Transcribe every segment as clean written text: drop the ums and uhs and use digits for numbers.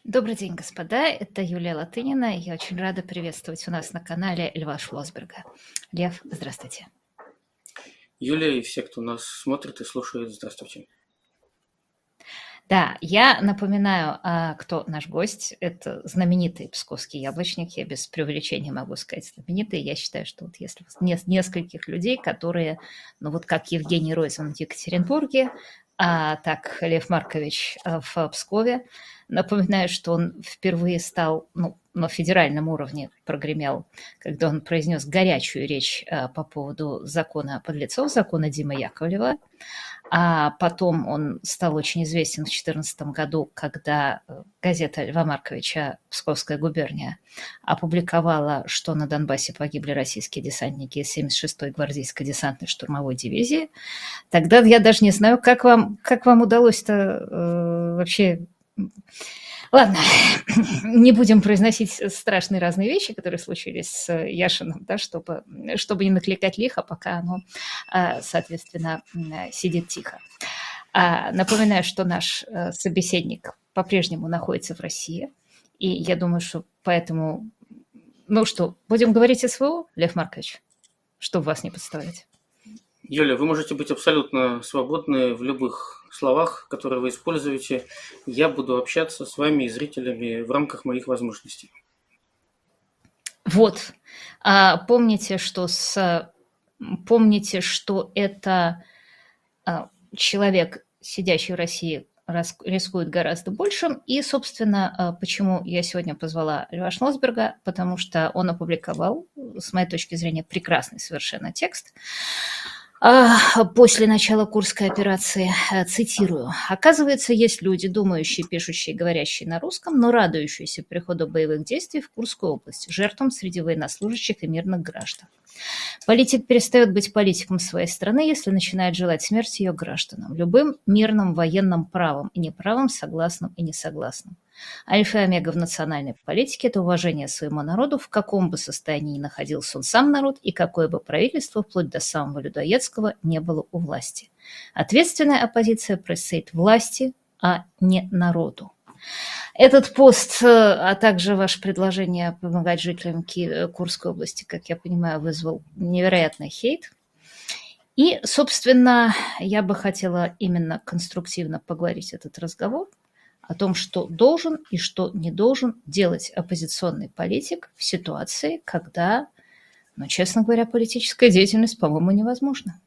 Добрый день, господа. Это Юлия Латынина. Я очень рада приветствовать у нас на канале Льва Шлосберга. Лев, здравствуйте. Юлия и все, кто нас смотрит и слушает, здравствуйте. Да, я напоминаю, кто наш гость. Это знаменитый псковский яблочник. Я без преувеличения могу сказать знаменитый. Я считаю, что вот если нескольких людей, которые, ну вот как Евгений Ройзман в Екатеринбурге, так Лев Маркович в Пскове. Напоминаю, что он впервые стал, на федеральном уровне прогремел, когда он произнес горячую речь по поводу закона подлецов, закона Димы Яковлева. А потом он стал очень известен в 2014 году, когда газета Льва Марковича «Псковская губерния» опубликовала, что на Донбассе погибли российские десантники из 76-й гвардейской десантной штурмовой дивизии. Тогда я даже не знаю, как вам удалось-то вообще... Ладно, не будем произносить страшные разные вещи, которые случились с Яшиным, да, чтобы не накликать лихо, пока оно, соответственно, сидит тихо. Напоминаю, что наш собеседник по-прежнему находится в России, и я думаю, что поэтому... Ну что, будем говорить СВО, Лев Маркович, чтобы вас не подставлять? Юля, вы можете быть абсолютно свободны в любых словах, которые вы используете. Я буду общаться с вами и зрителями в рамках моих возможностей. Вот. Помните, что это человек, сидящий в России, рискует гораздо большим. И, собственно, почему я сегодня позвала Льва Шлосберга, потому что он опубликовал, с моей точки зрения, прекрасный совершенно текст. После начала Курской операции, цитирую: «Оказывается, есть люди, думающие, пишущие, говорящие на русском, но радующиеся приходу боевых действий в Курскую область, жертвам среди военнослужащих и мирных граждан. Политик перестает быть политиком своей страны, если начинает желать смерти ее гражданам, любым мирным военным правом и неправом, согласным и несогласным. Альфа и омега в национальной политике – это уважение своему народу, в каком бы состоянии ни находился он сам народ, и какое бы правительство, вплоть до самого людоедского, не было у власти. Ответственная оппозиция противостоит власти, а не народу». Этот пост, а также ваше предложение помогать жителям Курской области, как я понимаю, вызвал невероятный хейт. И, собственно, я бы хотела именно конструктивно поговорить этот разговор о том, что должен и что не должен делать оппозиционный политик в ситуации, когда, честно говоря, политическая деятельность, по-моему, невозможна.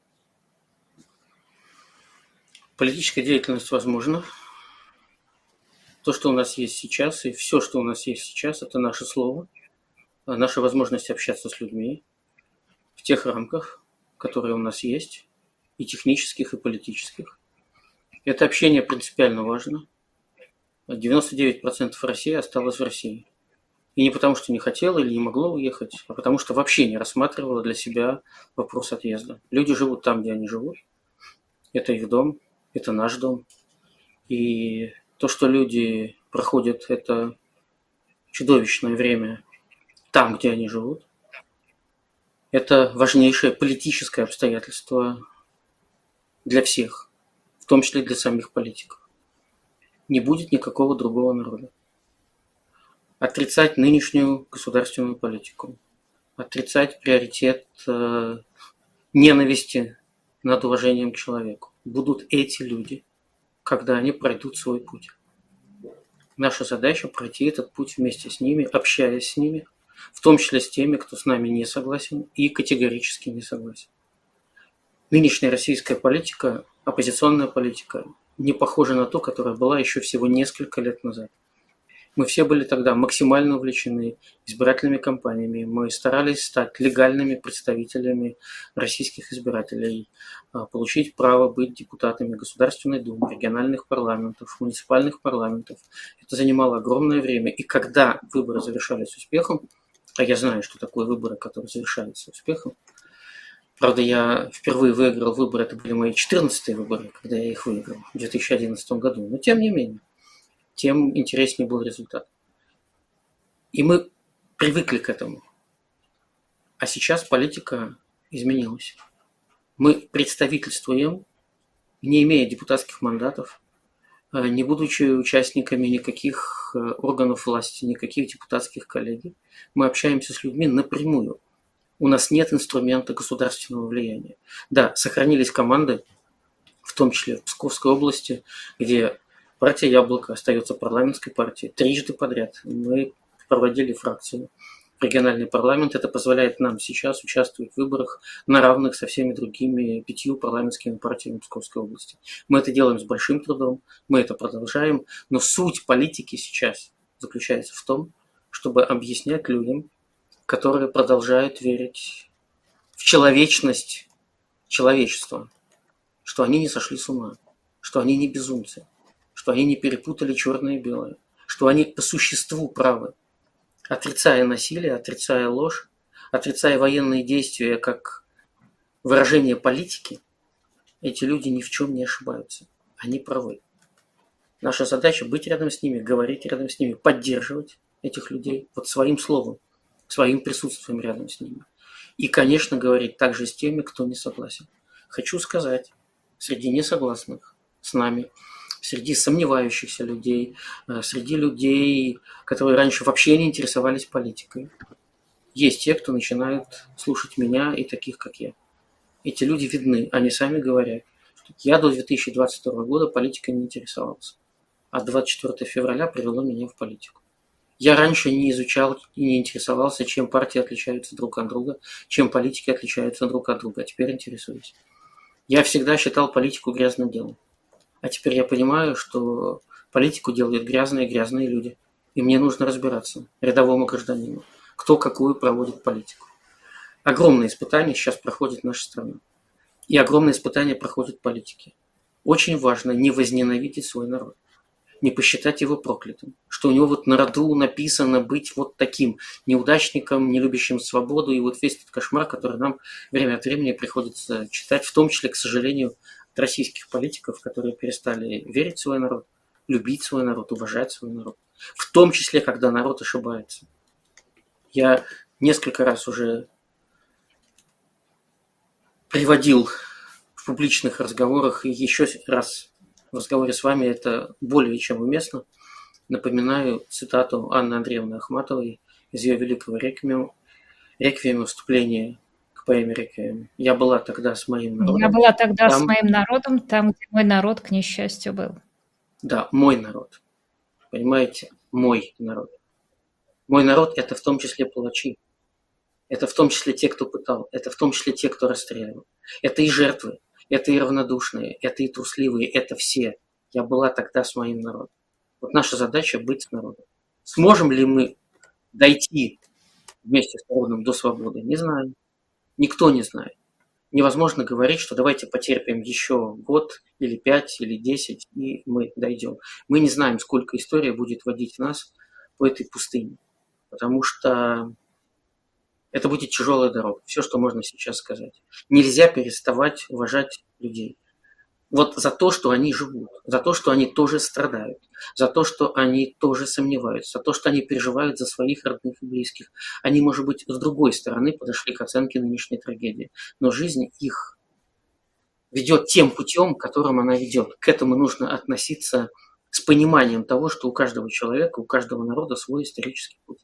Политическая деятельность возможна. То, что у нас есть сейчас, и все, что у нас есть сейчас, это наше слово, наша возможность общаться с людьми в тех рамках, которые у нас есть, и технических, и политических. Это общение принципиально важно. 99% России осталось в России. И не потому, что не хотела или не могло уехать, а потому что вообще не рассматривала для себя вопрос отъезда. Люди живут там, где они живут. Это их дом, это наш дом. И то, что люди проходят это чудовищное время там, где они живут, это важнейшее политическое обстоятельство для всех, в том числе для самих политиков. Не будет никакого другого народа. Отрицать нынешнюю государственную политику, отрицать приоритет ненависти над уважением к человеку будут эти люди, когда они пройдут свой путь. Наша задача пройти этот путь вместе с ними, общаясь с ними, в том числе с теми, кто с нами не согласен и категорически не согласен. Нынешняя российская политика, оппозиционная политика, не похожа на ту, которая была еще всего несколько лет назад. Мы все были тогда максимально увлечены избирательными кампаниями. Мы старались стать легальными представителями российских избирателей, получить право быть депутатами Государственной Думы, региональных парламентов, муниципальных парламентов. Это занимало огромное время. И когда выборы завершались успехом, а я знаю, что такое выборы, которые завершаются успехом, правда, я впервые выиграл выборы, это были мои 14-е выборы, когда я их выиграл в 2011 году, но тем не менее, тем интереснее был результат. И мы привыкли к этому. А сейчас политика изменилась. Мы представительствуем, не имея депутатских мандатов, не будучи участниками никаких органов власти, никаких депутатских коллегий. Мы общаемся с людьми напрямую. У нас нет инструмента государственного влияния. Да, сохранились команды, в том числе в Псковской области, где партия «Яблоко» остается парламентской партией. Трижды подряд мы проводили фракцию в региональный парламент. Это позволяет нам сейчас участвовать в выборах на равных со всеми другими 5 парламентскими партиями Псковской области. Мы это делаем с большим трудом, мы это продолжаем. Но суть политики сейчас заключается в том, чтобы объяснять людям, которые продолжают верить в человечность человечества, что они не сошли с ума, что они не безумцы, что они не перепутали черное и белое, что они по существу правы, отрицая насилие, отрицая ложь, отрицая военные действия как выражение политики. Эти люди ни в чем не ошибаются, они правы. Наша задача быть рядом с ними, говорить рядом с ними, поддерживать этих людей вот своим словом, своим присутствием рядом с ними. И, конечно, говорить также с теми, кто не согласен. Хочу сказать, среди несогласных с нами, среди сомневающихся людей, среди людей, которые раньше вообще не интересовались политикой, есть те, кто начинают слушать меня и таких, как я. Эти люди видны, они сами говорят, что я до 2022 года политикой не интересовался, а 24 февраля привело меня в политику. Я раньше не изучал и не интересовался, чем партии отличаются друг от друга, чем политики отличаются друг от друга, а теперь интересуюсь. Я всегда считал политику грязным делом. А теперь я понимаю, что политику делают грязные люди. И мне нужно разбираться, рядовому гражданину, кто какую проводит политику. Огромные испытания сейчас проходит наша страна. И огромные испытания проходят политики. Очень важно не возненавидеть свой народ, не посчитать его проклятым, что у него вот на роду написано быть вот таким неудачником, не любящим свободу, и вот весь этот кошмар, который нам время от времени приходится читать, в том числе, к сожалению, от российских политиков, которые перестали верить в свой народ, любить свой народ, уважать свой народ, в том числе, когда народ ошибается. Я несколько раз уже приводил в публичных разговорах, и еще раз в разговоре с вами это более чем уместно. Напоминаю цитату Анны Андреевны Ахматовой из ее великого реквиема вступления к поэме «Реквием». «Я была тогда с моим народом». Я была тогда с моим народом, там, где мой народ, к несчастью, был. Да, мой народ. Понимаете? Мой народ. Мой народ – это в том числе палачи. Это в том числе те, кто пытал. Это в том числе те, кто расстреливал. Это и жертвы. Это и равнодушные, это и трусливые, это все. Я была тогда с моим народом. Вот наша задача – быть с народом. Сможем ли мы дойти вместе с народом до свободы? Не знаю. Никто не знает. Невозможно говорить, что давайте потерпим еще год, или 5, или 10, и мы дойдем. Мы не знаем, сколько история будет водить нас по этой пустыне. Потому что это будет тяжелая дорога. Все, что можно сейчас сказать. Нельзя переставать уважать людей. Вот за то, что они живут, за то, что они тоже страдают, за то, что они тоже сомневаются, за то, что они переживают за своих родных и близких. Они, может быть, с другой стороны подошли к оценке нынешней трагедии. Но жизнь их ведет тем путем, которым она ведет. К этому нужно относиться с пониманием того, что у каждого человека, у каждого народа свой исторический путь.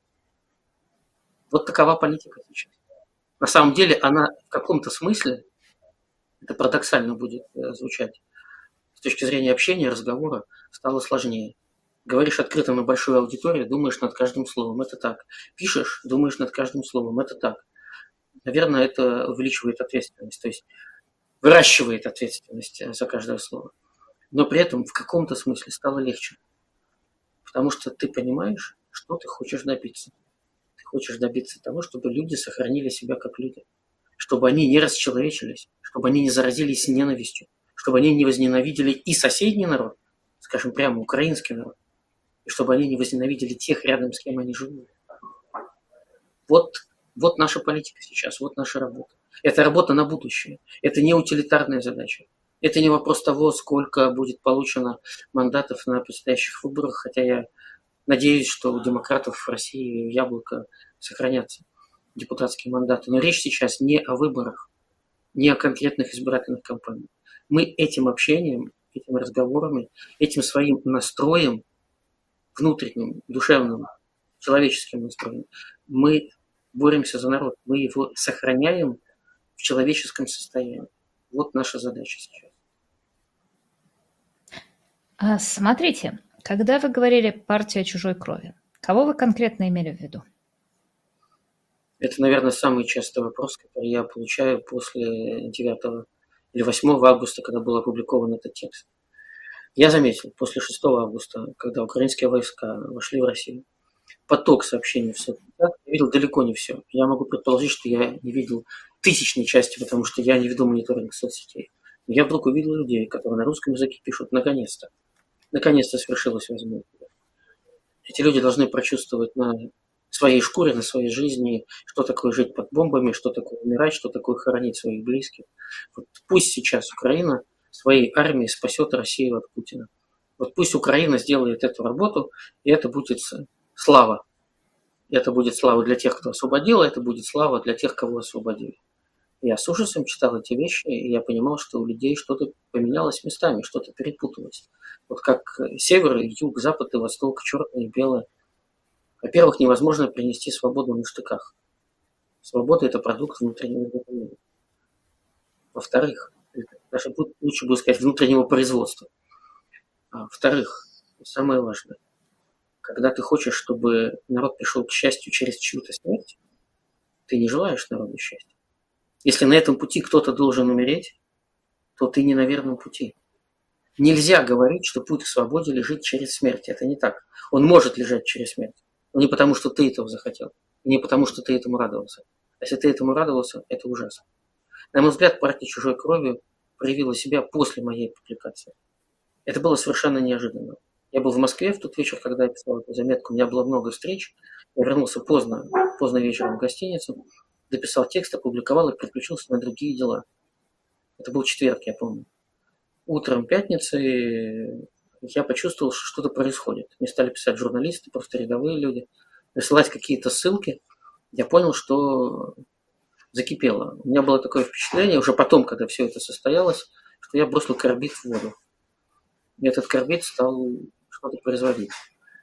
Вот такова политика сейчас. На самом деле она в каком-то смысле, это парадоксально будет звучать, с точки зрения общения, разговора, стало сложнее. Говоришь открыто на большую аудиторию, думаешь над каждым словом, это так. Пишешь, думаешь над каждым словом, это так. Наверное, это увеличивает ответственность, то есть выращивает ответственность за каждое слово. Но при этом в каком-то смысле стало легче. Потому что ты понимаешь, что ты хочешь добиться. Хочешь добиться того, чтобы люди сохранили себя как люди, чтобы они не расчеловечились, чтобы они не заразились ненавистью, чтобы они не возненавидели и соседний народ, скажем прямо, украинский народ, и чтобы они не возненавидели тех рядом, с кем они живут. Вот наша политика сейчас, вот наша работа. Это работа на будущее. Это не утилитарная задача. Это не вопрос того, сколько будет получено мандатов на предстоящих выборах, хотя я надеюсь, что у демократов в России «Яблоко» сохранятся депутатские мандаты. Но речь сейчас не о выборах, не о конкретных избирательных кампаниях. Мы этим общением этими разговорами, этим своим настроем, внутренним, душевным, человеческим настроем, мы боремся за народ, мы его сохраняем в человеческом состоянии. Вот наша задача сейчас. Смотрите, когда вы говорили «партия чужой крови», кого вы конкретно имели в виду? Это, наверное, самый частый вопрос, который я получаю после 9 или 8 августа, когда был опубликован этот текст. Я заметил, после 6 августа, когда украинские войска вошли в Россию, поток сообщений в соцсетях, я видел далеко не все. Я могу предположить, что я не видел тысячной части, потому что я не веду мониторинг соцсетей. Но я вдруг увидел людей, которые на русском языке пишут «наконец-то». Наконец-то свершилось возможное. Эти люди должны прочувствовать на своей шкуре, на своей жизни, что такое жить под бомбами, что такое умирать, что такое хоронить своих близких. Вот пусть сейчас Украина своей армией спасет Россию от Путина. Вот пусть Украина сделает эту работу, и это будет слава. Это будет слава для тех, кто освободил, а это будет слава для тех, кого освободили. Я с ужасом читал эти вещи, и я понимал, что у людей что-то поменялось местами, что-то перепуталось. Вот как север, юг, запад и восток, черное и белое. Во-первых, невозможно принести свободу на штыках. Свобода – это продукт внутреннего мира. Во-вторых, даже лучше будет сказать внутреннего производства. Во-вторых, самое важное, когда ты хочешь, чтобы народ пришел к счастью через чью-то смерть, ты не желаешь народу счастья. Если на этом пути кто-то должен умереть, то ты не на верном пути. Нельзя говорить, что путь к свободе лежит через смерть. Это не так. Он может лежать через смерть. Но не потому, что ты этого захотел. Не потому, что ты этому радовался. А если ты этому радовался, это ужасно. На мой взгляд, партия чужой крови проявила себя после моей публикации. Это было совершенно неожиданно. Я был в Москве в тот вечер, когда я писал эту заметку. У меня было много встреч. Я вернулся поздно вечером в гостиницу, дописал текст, опубликовал и переключился на другие дела. Это был четверг, я помню. Утром пятницы я почувствовал, что что-то происходит. Мне стали писать журналисты, просто рядовые люди, присылать какие-то ссылки. Я понял, что закипело. У меня было такое впечатление, уже потом, когда все это состоялось, что я бросил карбид в воду. И этот карбид стал что-то производить.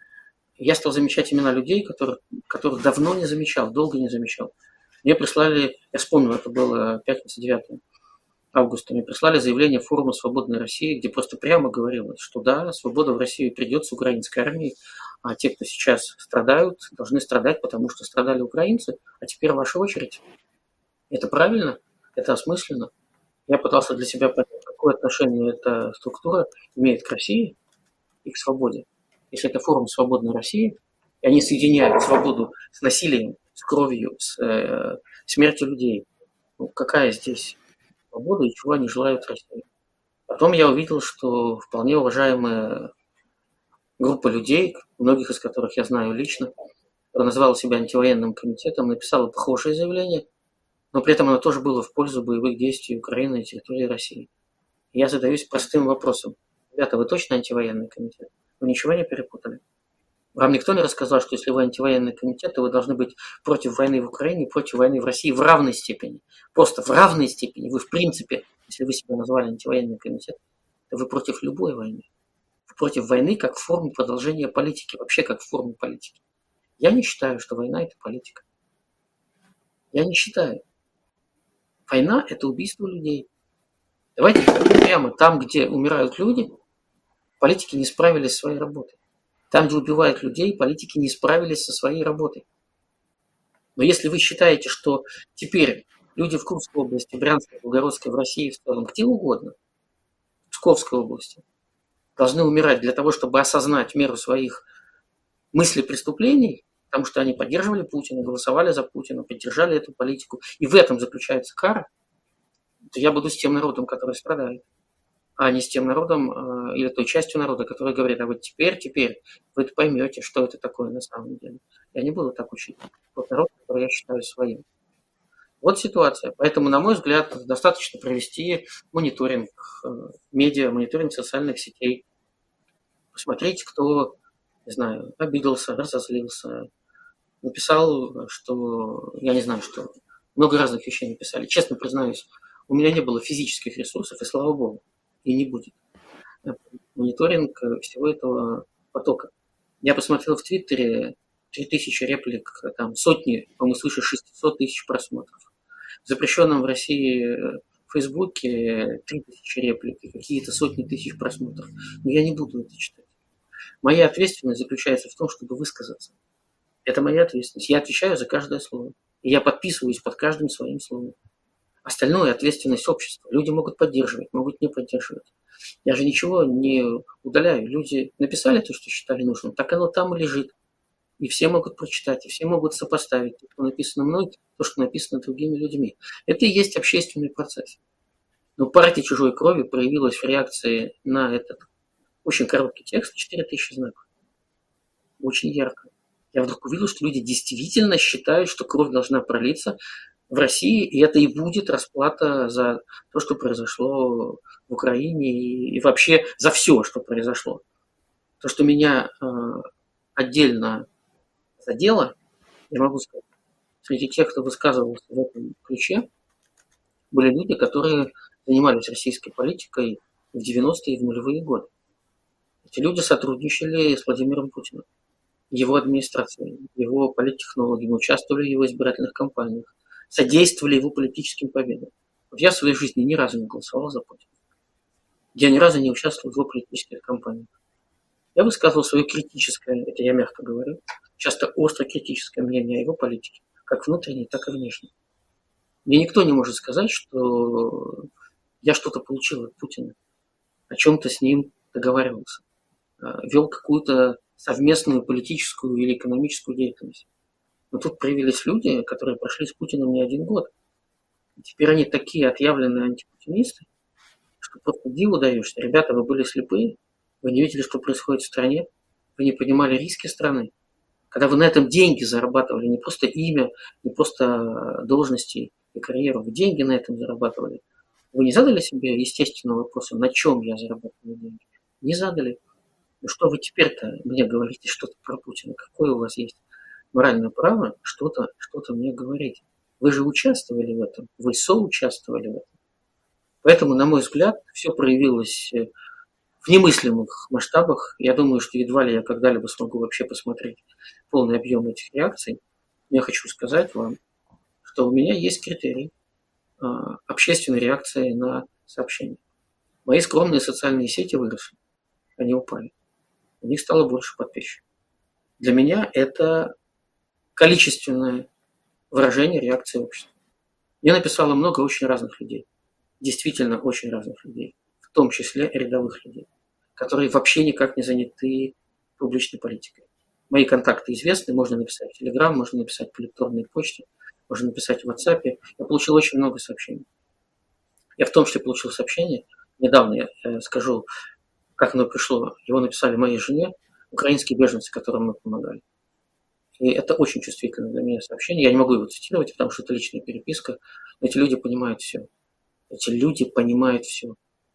Я стал замечать имена людей, которых давно не замечал, долго не замечал. Мне прислали, я вспомнил, это было пятница, 9 августа, мне прислали заявление форума «Свободной России», где просто прямо говорилось, что да, свобода в Россию придет с украинской армией, а те, кто сейчас страдают, должны страдать, потому что страдали украинцы, а теперь ваша очередь. Это правильно? Это осмысленно? Я пытался для себя понять, какое отношение эта структура имеет к России и к свободе. Если это форум «Свободной России», и они соединяют свободу с насилием, с кровью, с смертью людей, ну, какая здесь свобода и чего они желают России? Потом я увидел, что вполне уважаемая группа людей, многих из которых я знаю лично, которая называла себя антивоенным комитетом, написала похожее заявление, но при этом оно тоже было в пользу боевых действий Украины и территории России. И я задаюсь простым вопросом. Ребята, вы точно антивоенный комитет? Вы ничего не перепутали? Вам никто не рассказал, что если вы антивоенный комитет, то вы должны быть против войны в Украине, против войны в России в равной степени. Просто в равной степени. Вы в принципе, если вы себя назвали антивоенный комитет, то вы против любой войны. Вы против войны как формы продолжения политики, вообще как формы политики. Я не считаю, что война – это политика. Я не считаю. Война – это убийство людей. Давайте прямо там, где умирают люди, политики не справились со своей работой. Там, где убивают людей, политики не справились со своей работой. Но если вы считаете, что теперь люди в Курской области, Брянской, Белгородской, в России в целом, где угодно, в Псковской области, должны умирать для того, чтобы осознать меру своих мыслей преступлений, потому что они поддерживали Путина, голосовали за Путина, поддержали эту политику, и в этом заключается кара, то я буду с тем народом, который страдает, а не с тем народом или той частью народа, которая говорит, а вот теперь вы поймете, что это такое на самом деле. Я не буду так учить. Вот народ, который я считаю своим. Вот ситуация. Поэтому, на мой взгляд, достаточно провести мониторинг медиа, мониторинг социальных сетей. Посмотреть, кто, не знаю, обиделся, разозлился, написал, что, я не знаю, что. Много разных вещей написали. Честно признаюсь, у меня не было физических ресурсов, и слава богу, и не будет. мониторинг всего этого потока. Я посмотрел в Твиттере 3000 реплик, там сотни, по-моему, свыше 600 тысяч просмотров. В запрещенном в России Фейсбуке 3000 реплик и какие-то сотни тысяч просмотров. Но я не буду это читать. Моя ответственность заключается в том, чтобы высказаться. Это моя ответственность. Я отвечаю за каждое слово. И я подписываюсь под каждым своим словом. Остальное – ответственность общества. Люди могут поддерживать, могут не поддерживать. Я же ничего не удаляю. Люди написали то, что считали нужным, так оно там и лежит. И все могут прочитать, и все могут сопоставить то, что написано мной, то, что написано другими людьми. Это и есть общественный процесс. Но партия чужой крови проявилась в реакции на этот очень короткий текст, 4000 знаков. Очень ярко. Я вдруг увидел, что люди действительно считают, что кровь должна пролиться в России, и это и будет расплата за то, что произошло в Украине, и вообще за все, что произошло. То, что меня отдельно задело, я могу сказать, среди тех, кто высказывался в этом ключе, были люди, которые занимались российской политикой в 90-е и в нулевые годы. Эти люди сотрудничали с Владимиром Путиным, его администрацией, его политтехнологами, участвовали в его избирательных кампаниях, содействовали его политическим победам. Вот я в своей жизни ни разу не голосовал за Путина. Я ни разу не участвовал в его политических кампаниях. Я высказывал свое критическое, это я мягко говорю, часто остро критическое мнение о его политике, как внутренней, так и внешней. Мне никто не может сказать, что я что-то получил от Путина, о чем-то с ним договаривался, вел какую-то совместную политическую или экономическую деятельность. Но тут появились люди, которые прошли с Путиным не один год. И теперь они такие отъявленные антипутинисты, что просто диву даешься. Ребята, вы были слепые, вы не видели, что происходит в стране, вы не понимали риски страны. Когда вы на этом деньги зарабатывали, не просто имя, не просто должности и карьеру, вы деньги на этом зарабатывали. Вы не задали себе естественного вопроса, на чем я зарабатываю деньги? Не задали. Ну что вы теперь-то мне говорите что-то про Путина? Какое у вас есть моральное право что-то мне говорить? Вы же участвовали в этом, вы соучаствовали в этом. Поэтому, на мой взгляд, все проявилось в немыслимых масштабах. Я думаю, что едва ли я когда-либо смогу вообще посмотреть полный объем этих реакций. Я хочу сказать вам, что у меня есть критерий общественной реакции на сообщения. Мои скромные социальные сети выросли, они упали. У них стало больше подписчиков. Для меня это количественное выражение реакции общества. Мне написало много очень разных людей. Действительно очень разных людей. В том числе рядовых людей, которые вообще никак не заняты публичной политикой. Мои контакты известны, можно написать в Telegram, можно написать по электронной почте, можно написать в WhatsApp. Я получил очень много сообщений. Я в том числе получил сообщение, недавно я скажу, как оно пришло. Его написали моей жене, украинские беженцы, которым мы помогали. И это очень чувствительное для меня сообщение. Я не могу его цитировать, потому что это личная переписка. Но эти люди понимают все. Эти люди понимают все.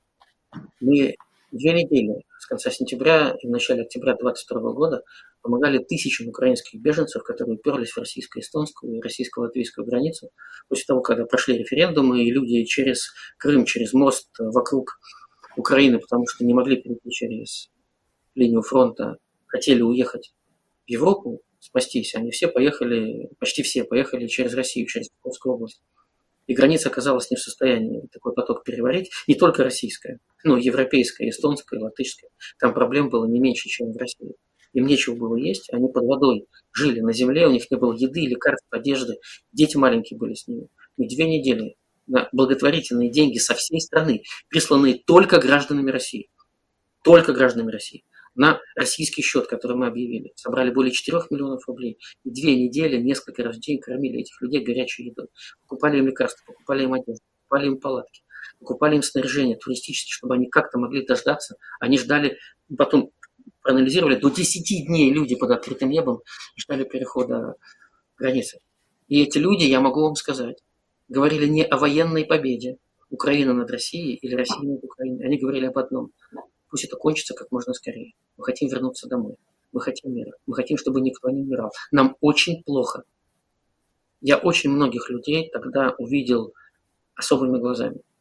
Мы 2 недели с конца сентября и в начале октября 2022 года помогали тысячам украинских беженцев, которые уперлись в российско-эстонскую и российско-латвийскую границу. После того, когда прошли референдумы, и люди через Крым, через мост вокруг Украины, потому что не могли перейти через линию фронта, хотели уехать в Европу, спастись, они все поехали, почти все поехали через Россию, через Московскую область. И граница оказалась не в состоянии такой поток переварить, не только российская, но и европейская, эстонская, латышская. Там проблем было не меньше, чем в России. Им нечего было есть, они под водой жили на земле, у них не было еды, лекарств, одежды, дети маленькие были с ними. И 2 недели на благотворительные деньги со всей страны, присланные только гражданами России. Только гражданами России. На российский счет, который мы объявили. Собрали более 4 миллионов рублей. И 2 недели, несколько раз в день кормили этих людей горячей едой. Покупали им лекарства, покупали им одежду, покупали им палатки, покупали им снаряжение туристическое, чтобы они как-то могли дождаться. Они ждали, потом проанализировали, до 10 дней люди под открытым небом ждали перехода границы. И эти люди, я могу вам сказать, говорили не о военной победе Украины над Россией или России над Украиной. Они говорили об одном. Пусть это кончится как можно скорее. Мы хотим вернуться домой. Мы хотим мира. Мы хотим, чтобы никто не умирал. Нам очень плохо. Я очень многих людей тогда увидел особыми глазами.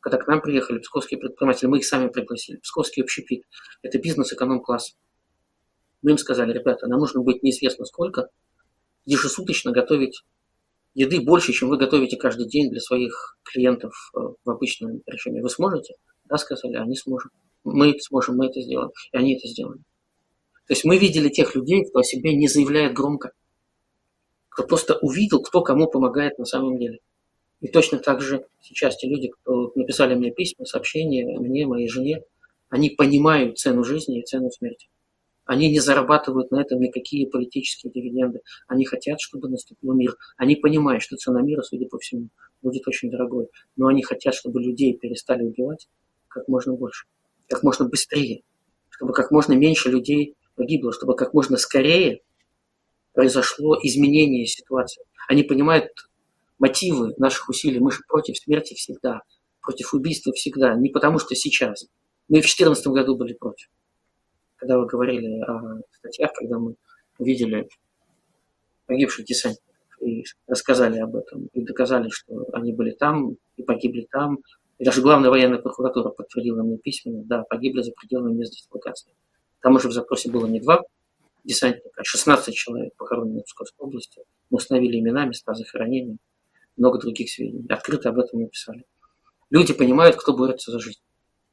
Когда к нам приехали псковские предприниматели, мы их сами пригласили. Псковский общепит – это бизнес эконом-класса. Мы им сказали: ребята, нам нужно быть неизвестно сколько, ежесуточно готовить еды больше, чем вы готовите каждый день для своих клиентов в обычном режиме. Вы сможете? Да, сказали, они сможем. Мы сможем, мы это сделаем. И они это сделали. То есть мы видели тех людей, кто о себе не заявляет громко, кто просто увидел, кто кому помогает на самом деле. И точно так же сейчас те люди, кто написали мне письма, сообщения, мне, моей жене, они понимают цену жизни и цену смерти. Они не зарабатывают на этом никакие политические дивиденды. Они хотят, чтобы наступил мир. Они понимают, что цена мира, судя по всему, будет очень дорогой. Но они хотят, чтобы людей перестали убивать как можно больше, как можно быстрее, чтобы как можно меньше людей погибло, чтобы как можно скорее произошло изменение ситуации. Они понимают мотивы наших усилий. Мы же против смерти всегда, против убийства всегда. Не потому что сейчас. Мы в 2014 году были против. Когда вы говорили о статьях, когда мы увидели погибших десантников и рассказали об этом, и доказали, что они были там и погибли там. И даже главная военная прокуратура подтвердила мне письменно: да, погибли за пределами мест дислокации. Там уже в запросе было не 2 десантника, а 16 человек, похороненных в Псковской области. Мы установили имена, места захоронения, много других сведений. Открыто об этом написали. Люди понимают, кто борется за жизнь.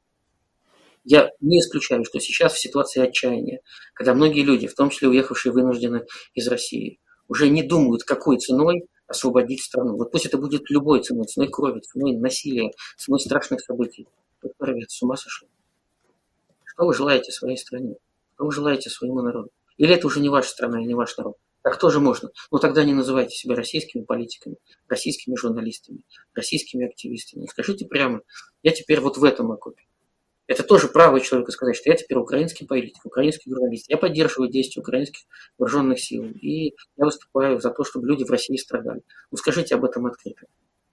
Я не исключаю, что сейчас в ситуации отчаяния, когда многие люди, в том числе уехавшие вынужденно из России, уже не думают, какой ценой освободить страну. Вот пусть это будет любой ценой, ценой крови, ценой насилия, ценой страшных событий. Кто рвет, с ума сошли? Что вы желаете своей стране? Что вы желаете своему народу? Или это уже не ваша страна и не ваш народ? Так тоже можно. Но тогда не называйте себя российскими политиками, российскими журналистами, российскими активистами. Скажите прямо: я теперь вот в этом окопе. Это тоже право человека сказать, что я теперь украинский политик, украинский журналист. Я поддерживаю действия украинских вооруженных сил. И я выступаю за то, чтобы люди в России страдали. Ну, скажите об этом открыто.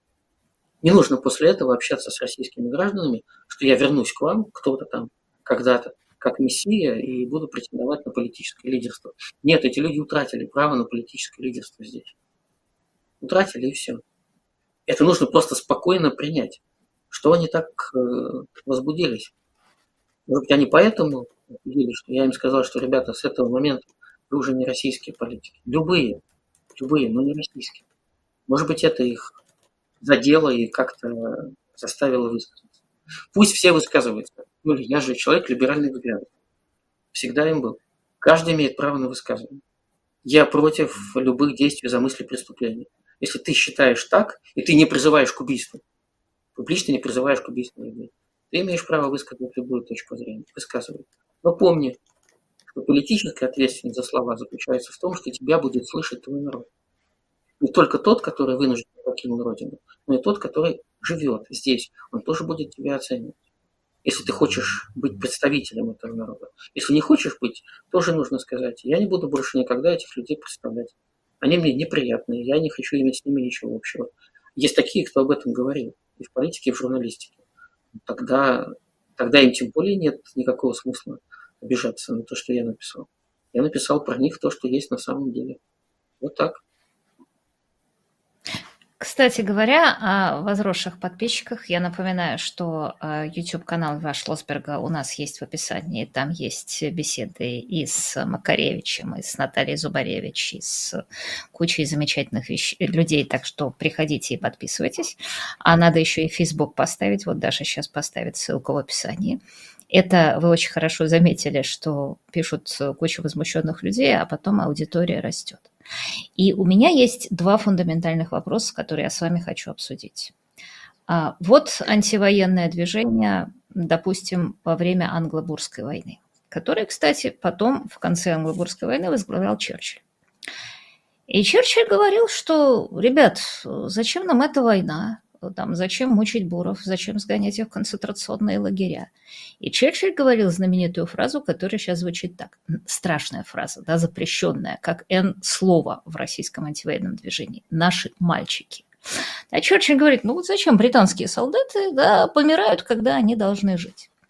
Не нужно после этого общаться с российскими гражданами, что я вернусь к вам, кто-то там, когда-то, как мессия, и буду претендовать на политическое лидерство. Нет, эти люди утратили право на политическое лидерство здесь. Утратили, и все. Это нужно просто спокойно принять. Что они так возбудились? Может быть, они поэтому видели, что я им сказал, что, ребята, с этого момента вы уже не российские политики. Любые, но не российские. Может быть, это их задело и как-то заставило высказаться. Пусть все высказываются. Ну, я же человек либеральных взглядов. Всегда им был. Каждый имеет право на высказывание. Я против любых действий, замыслей, преступлений. Если ты считаешь так, и ты не призываешь к убийству, публично не призываешь к убийству людей, ты имеешь право высказать любую точку зрения. Высказывай. Но помни, что политическая ответственность за слова заключается в том, что тебя будет слышать твой народ. Не только тот, который вынужден покинул родину, но и тот, который живет здесь. Он тоже будет тебя оценивать. Если ты хочешь быть представителем этого народа. Если не хочешь быть, тоже нужно сказать: я не буду больше никогда этих людей представлять. Они мне неприятные, я не хочу иметь с ними ничего общего. Есть такие, кто об этом говорил. И в политике, и в журналистике. Тогда им тем более нет никакого смысла обижаться на то, что я написал. Я написал про них то, что есть на самом деле. Вот так. Кстати говоря, о возросших подписчиках, я напоминаю, что YouTube-канал Льва Шлосберга у нас есть в описании. Там есть беседы и с Макаревичем, и с Натальей Зубаревич, и с кучей замечательных людей. Так что приходите и подписывайтесь. А надо еще и Facebook поставить. Вот Даша сейчас поставит ссылку в описании. Это вы очень хорошо заметили, что пишут кучу возмущенных людей, а потом аудитория растет. И у меня есть 2 фундаментальных вопроса, которые я с вами хочу обсудить. Вот антивоенное движение, допустим, во время Англо-Бурской войны, которое, кстати, потом в конце Англо-Бурской войны возглавлял Черчилль. И Черчилль говорил, что, ребят, зачем нам эта война? Там, зачем мучить буров, зачем сгонять их в концентрационные лагеря. И Черчилль говорил знаменитую фразу, которая сейчас звучит так. Страшная фраза, да, запрещенная, как слово в российском антивоенном движении. Наши мальчики. А Черчилль говорит: ну вот зачем британские солдаты, да, помирают, когда они должны жить.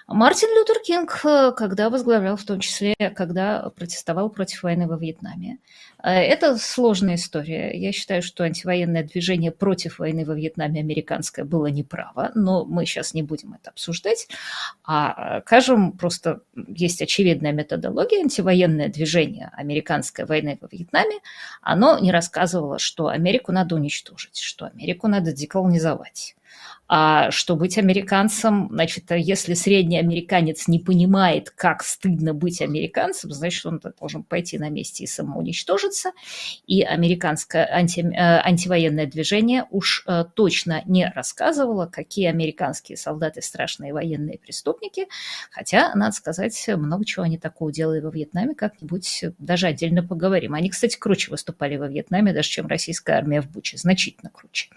Мартин Лютер Кинг, когда возглавлял, в том числе, когда протестовал против войны во Вьетнаме. Это сложная история. Я считаю, что антивоенное движение против войны во Вьетнаме американское было неправо, но мы сейчас не будем это обсуждать. А скажем, просто есть очевидная методология. Антивоенное движение американской войны во Вьетнаме, оно не рассказывало, что Америку надо уничтожить, что Америку надо деколонизовать. А что быть американцем, значит, если средний американец не понимает, как стыдно быть американцем, значит, он должен пойти на месте и самоуничтожиться. И американское антивоенное движение уж точно не рассказывало, какие американские солдаты страшные военные преступники. Хотя, надо сказать, много чего они такого делали во Вьетнаме, как-нибудь даже отдельно поговорим. Они, кстати, круче выступали во Вьетнаме, даже чем российская армия в Буче, значительно круче.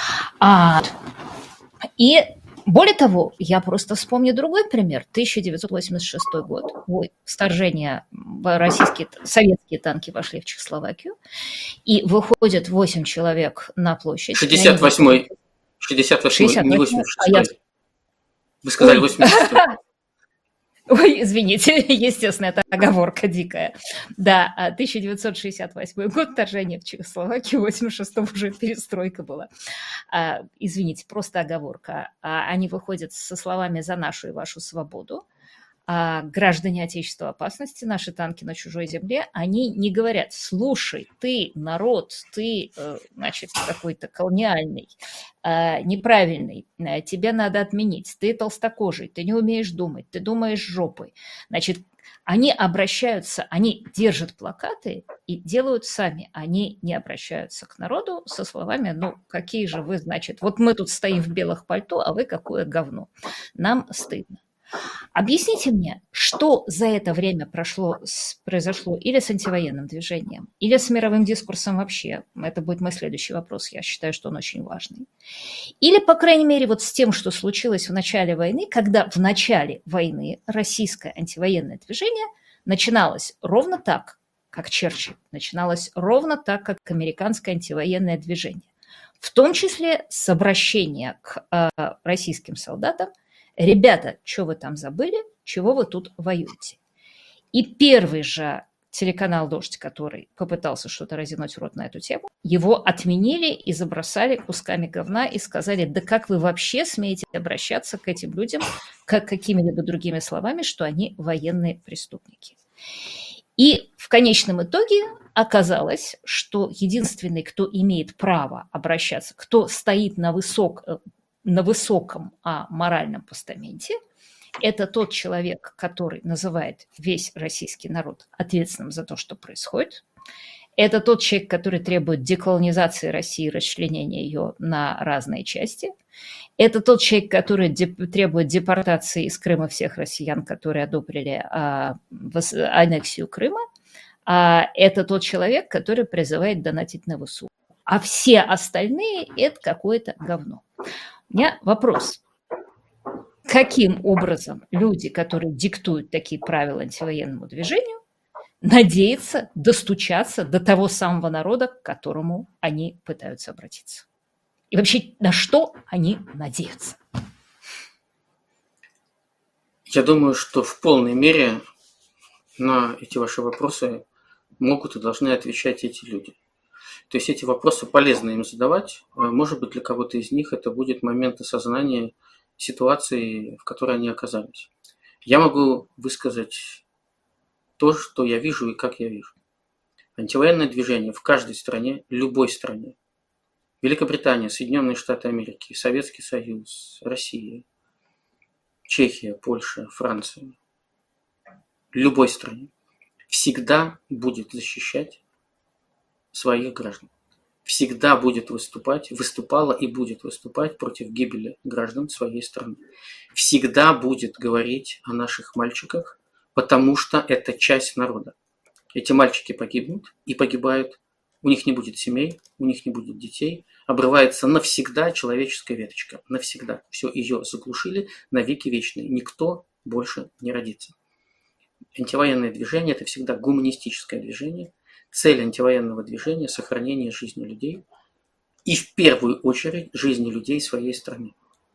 И более того, я просто вспомню другой пример. 1986 год. Вторжение, советские танки вошли в Чехословакию, и выходят 8 человек на площадь. 68-й, не 86-й. Вы сказали 86-й. Ой, извините, естественно, это оговорка дикая. Да, 1968 год, вторжение в Чехословакию, в 86-м уже перестройка была. Извините, просто оговорка. Они выходят со словами «За нашу и вашу свободу». Граждане Отечества опасности, наши танки на чужой земле, они не говорят: слушай, ты народ, ты, значит, какой-то колониальный, неправильный, тебе надо отменить, ты толстокожий, ты не умеешь думать, ты думаешь жопой. Значит, они обращаются, они держат плакаты и делают сами. Они не обращаются к народу со словами: ну, какие же вы, значит, вот мы тут стоим в белых пальто, а вы какое говно. Нам стыдно. Объясните мне, что за это время произошло или с антивоенным движением, или с мировым дискурсом вообще. Это будет мой следующий вопрос, я считаю, что он очень важный. Или, по крайней мере, вот с тем, что случилось в начале войны, когда в начале войны российское антивоенное движение начиналось ровно так, как Черчилль, начиналось ровно так, как американское антивоенное движение. В том числе с обращения к российским солдатам: ребята, что вы там забыли, чего вы тут воюете? И первый же телеканал «Дождь», который попытался что-то разинуть рот на эту тему, его отменили и забросали кусками говна и сказали: да как вы вообще смеете обращаться к этим людям как какими-либо другими словами, что они военные преступники. И в конечном итоге оказалось, что единственный, кто имеет право обращаться, кто стоит на высоком моральном постаменте, это тот человек, который называет весь российский народ ответственным за то, что происходит. Это тот человек, который требует деколонизации России, расчленения ее на разные части. Это тот человек, который требует депортации из Крыма всех россиян, которые одобрили аннексию Крыма. Это тот человек, который призывает донатить на ВСУ. А все остальные – это какое-то говно. У меня вопрос. Каким образом люди, которые диктуют такие правила антивоенному движению, надеются достучаться до того самого народа, к которому они пытаются обратиться? И вообще, на что они надеются? Я думаю, что в полной мере на эти ваши вопросы могут и должны отвечать эти люди. То есть эти вопросы полезно им задавать. Может быть, для кого-то из них это будет момент осознания ситуации, в которой они оказались. Я могу высказать то, что я вижу и как я вижу. Антивоенное движение в каждой стране, любой стране. Великобритания, Соединенные Штаты Америки, Советский Союз, Россия, Чехия, Польша, Франция. Любой стране всегда будет защищать своих граждан. Всегда будет выступала и будет выступать против гибели граждан своей страны. Всегда будет говорить о наших мальчиках, потому что это часть народа. Эти мальчики погибнут и погибают. У них не будет семей, у них не будет детей. Обрывается навсегда человеческая веточка. Навсегда. Все, ее заглушили навеки вечные. Никто больше не родится. Антивоенное движение – это всегда гуманистическое движение. Цель антивоенного движения – сохранение жизни людей и в первую очередь жизни людей своей страны.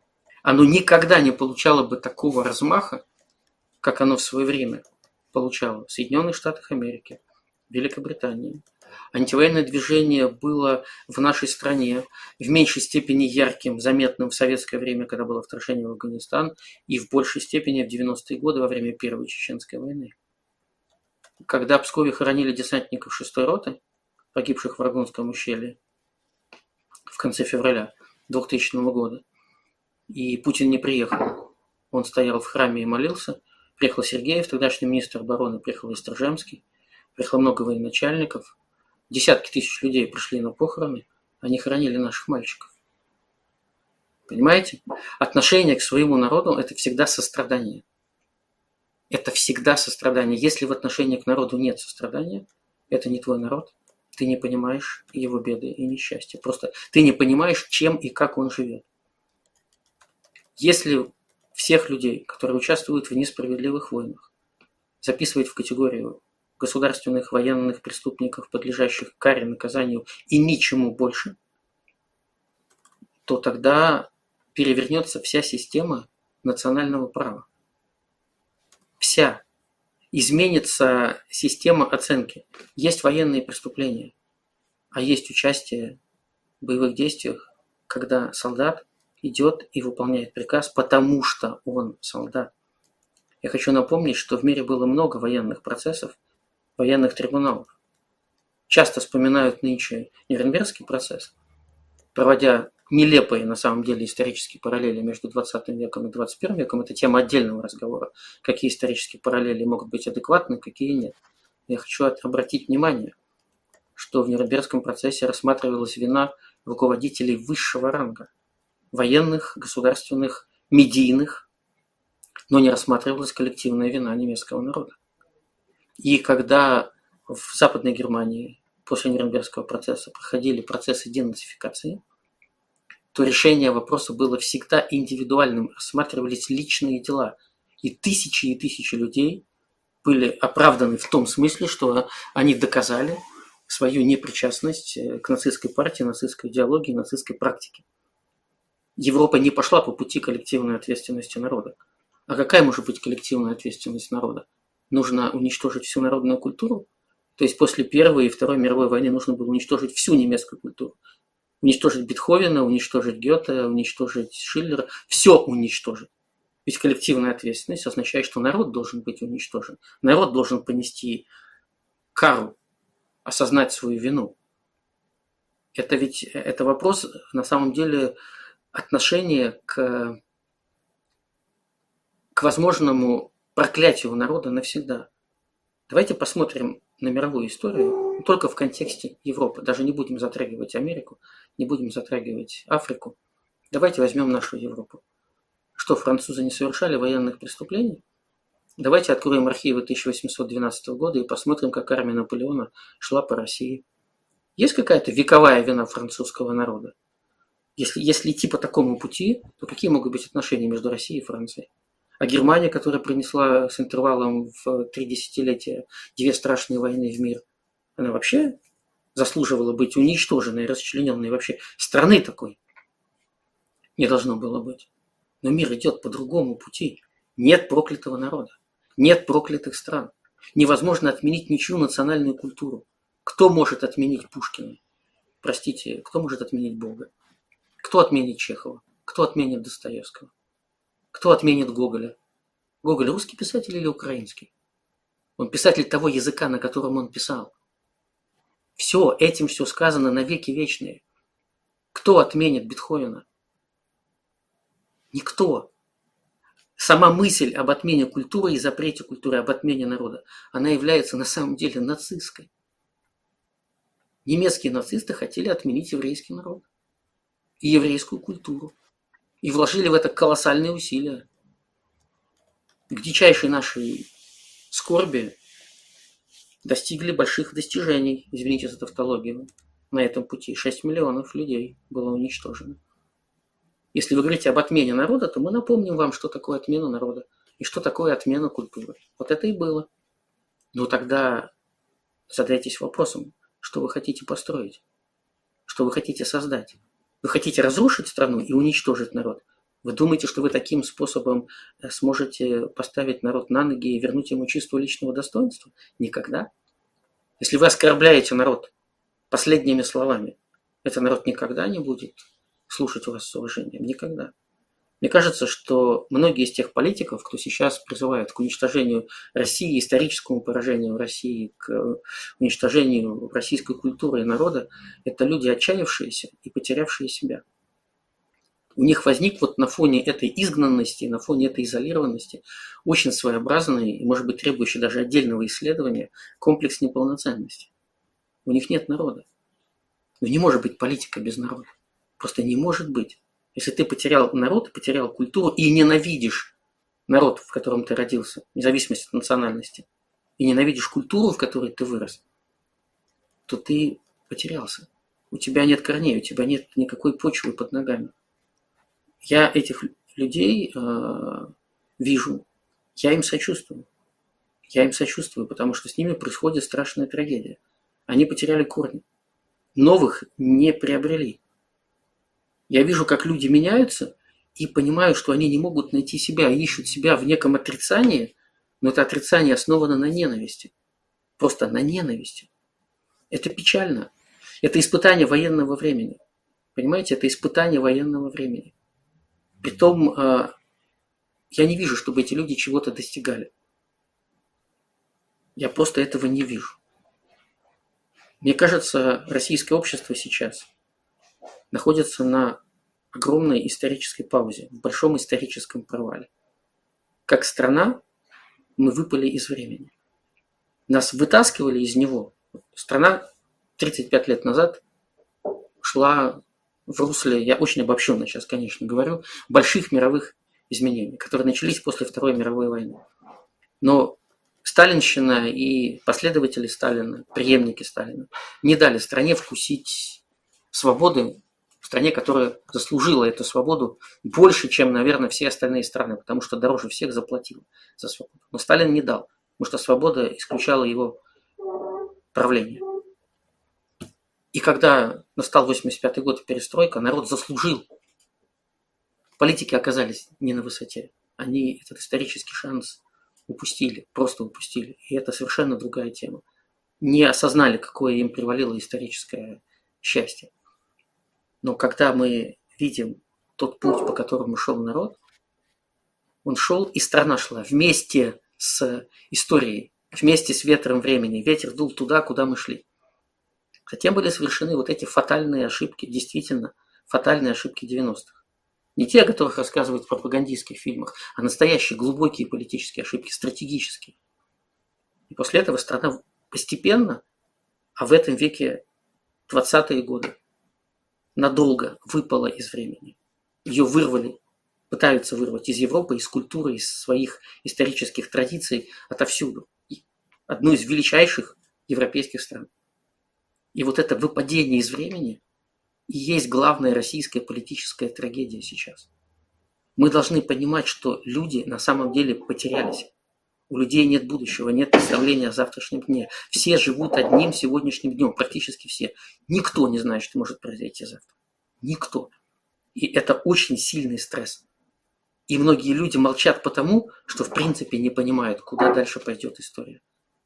оно никогда не получало бы такого размаха, как оно в свое время получало в Соединенных Штатах Америки, Великобритании. Антивоенное движение было в нашей стране в меньшей степени ярким, заметным в советское время, когда было вторжение в Афганистан, и в большей степени в 90-е годы во время Первой Чеченской войны. Когда в Пскове хоронили десантников 6-й роты, погибших в Аргунском ущелье в конце февраля 2000 года, и Путин не приехал, он стоял в храме и молился, приехал Сергеев, тогдашний министр обороны, приехал Истржемский, приехало много военачальников, десятки тысяч людей пришли на похороны, они хоронили наших мальчиков. Понимаете? Отношение к своему народу – это всегда сострадание. Это всегда сострадание. Если в отношении к народу нет сострадания, это не твой народ. Ты не понимаешь его беды и несчастья. Просто ты не понимаешь, чем и как он живет. Если всех людей, которые участвуют в несправедливых войнах, записывать в категорию государственных военных преступников, подлежащих каре, наказанию и ничему больше, то тогда перевернется вся система национального права. Вся. Изменится система оценки. Есть военные преступления, а есть участие в боевых действиях, когда солдат идет и выполняет приказ, потому что он солдат. Я хочу напомнить, что в мире было много военных процессов, военных трибуналов. Часто вспоминают нынче Нюрнбергский процесс, проводя нелепые на самом деле исторические параллели между 20 веком и 21 веком. Это тема отдельного разговора. Какие исторические параллели могут быть адекватны, какие нет. Я хочу обратить внимание, что в Нюрнбергском процессе рассматривалась вина руководителей высшего ранга, военных, государственных, медийных, но не рассматривалась коллективная вина немецкого народа. И когда в Западной Германии после Нюрнбергского процесса проходили процессы денацификации, то решение вопроса было всегда индивидуальным, рассматривались личные дела. И тысячи людей были оправданы в том смысле, что они доказали свою непричастность к нацистской партии, нацистской идеологии, нацистской практике. Европа не пошла по пути коллективной ответственности народа. А какая может быть коллективная ответственность народа? Нужно уничтожить всю народную культуру? То есть после Первой и Второй мировой войны нужно было уничтожить всю немецкую культуру. Уничтожить Бетховена, уничтожить Гёте, уничтожить Шиллера. Все уничтожить. Ведь коллективная ответственность означает, что народ должен быть уничтожен. Народ должен понести кару, осознать свою вину. Это вопрос на самом деле отношения к возможному проклятию народа навсегда. Давайте посмотрим на мировую историю только в контексте Европы. Даже не будем затрагивать Америку, не будем затрагивать Африку. Давайте возьмем нашу Европу. Что, французы не совершали военных преступлений? Давайте откроем архивы 1812 года и посмотрим, как армия Наполеона шла по России. Есть какая-то вековая вина французского народа? Если идти по такому пути, то какие могут быть отношения между Россией и Францией? А Германия, которая принесла с интервалом в 3 десятилетия 2 страшные войны в мир, она вообще заслуживала быть уничтоженной, расчлененной. Вообще страны такой не должно было быть. Но мир идет по другому пути. Нет проклятого народа. Нет проклятых стран. Невозможно отменить ничью национальную культуру. Кто может отменить Пушкина? Простите, кто может отменить Бога? Кто отменит Чехова? Кто отменит Достоевского? Кто отменит Гоголя? Гоголь русский писатель или украинский? Он писатель того языка, на котором он писал. Все, этим все сказано навеки вечные. Кто отменит Бетховена? Никто. Сама мысль об отмене культуры и запрете культуры, об отмене народа, она является на самом деле нацистской. Немецкие нацисты хотели отменить еврейский народ и еврейскую культуру. И вложили в это колоссальные усилия. К дичайшей нашей скорби достигли больших достижений, извините за тавтологию, на этом пути. 6 миллионов людей было уничтожено. Если вы говорите об отмене народа, то мы напомним вам, что такое отмена народа и что такое отмена культуры. Вот это и было. Но тогда задайтесь вопросом, что вы хотите построить, что вы хотите создать. Вы хотите разрушить страну и уничтожить народ? Вы думаете, что вы таким способом сможете поставить народ на ноги и вернуть ему чувство личного достоинства? Никогда. Если вы оскорбляете народ последними словами, этот народ никогда не будет слушать вас с уважением. Никогда. Мне кажется, что многие из тех политиков, кто сейчас призывает к уничтожению России, историческому поражению России, к уничтожению российской культуры и народа, это люди, отчаявшиеся и потерявшие себя. У них возник вот на фоне этой изгнанности, на фоне этой изолированности очень своеобразный и, может быть, требующий даже отдельного исследования комплекс неполноценности. У них нет народа. Но не может быть политика без народа. Просто не может быть. Если ты потерял народ, потерял культуру и ненавидишь народ, в котором ты родился, вне зависимости от национальности, и ненавидишь культуру, в которой ты вырос, то ты потерялся. У тебя нет корней, у тебя нет никакой почвы под ногами. Я этих людей вижу, я им сочувствую. Я им сочувствую, потому что с ними происходит страшная трагедия. Они потеряли корни. Новых не приобрели. Я вижу, как люди меняются, и понимаю, что они не могут найти себя, ищут себя в неком отрицании, но это отрицание основано на ненависти. Просто на ненависти. Это печально. Это испытание военного времени. Понимаете, это испытание военного времени. Притом, я не вижу, чтобы эти люди чего-то достигали. Я просто этого не вижу. Мне кажется, российское общество сейчас находится на огромной исторической паузе, в большом историческом провале. Как страна мы выпали из времени. Нас вытаскивали из него. Страна 35 лет назад шла в русле, я очень обобщенно сейчас, конечно, говорю, больших мировых изменений, которые начались после Второй мировой войны. Но сталинщина и последователи Сталина, преемники Сталина, не дали стране вкусить свободы, в стране, которая заслужила эту свободу больше, чем, наверное, все остальные страны, потому что дороже всех заплатил за свободу. Но Сталин не дал, потому что свобода исключала его правление. И когда настал 85-й год и перестройка, народ заслужил. Политики оказались не на высоте. Они этот исторический шанс упустили, просто упустили. И это совершенно другая тема. Не осознали, какое им привалило историческое счастье. Но когда мы видим тот путь, по которому шел народ, он шел, и страна шла вместе с историей, вместе с ветром времени. Ветер дул туда, куда мы шли. Затем были совершены вот эти фатальные ошибки, действительно фатальные ошибки 90-х. Не те, о которых рассказывают в пропагандистских фильмах, а настоящие глубокие политические ошибки, стратегические. И после этого страна постепенно, а в этом веке 20-е годы, надолго выпала из времени. Ее вырвали, пытаются вырвать из Европы, из культуры, из своих исторических традиций, отовсюду. Одну из величайших европейских стран. И вот это выпадение из времени и есть главная российская политическая трагедия сейчас. Мы должны понимать, что люди на самом деле потерялись. У людей нет будущего, нет представления о завтрашнем дне. Все живут одним сегодняшним днем, практически все. Никто не знает, что может произойти завтра. Никто. И это очень сильный стресс. И многие люди молчат потому, что в принципе не понимают, куда дальше пойдет история.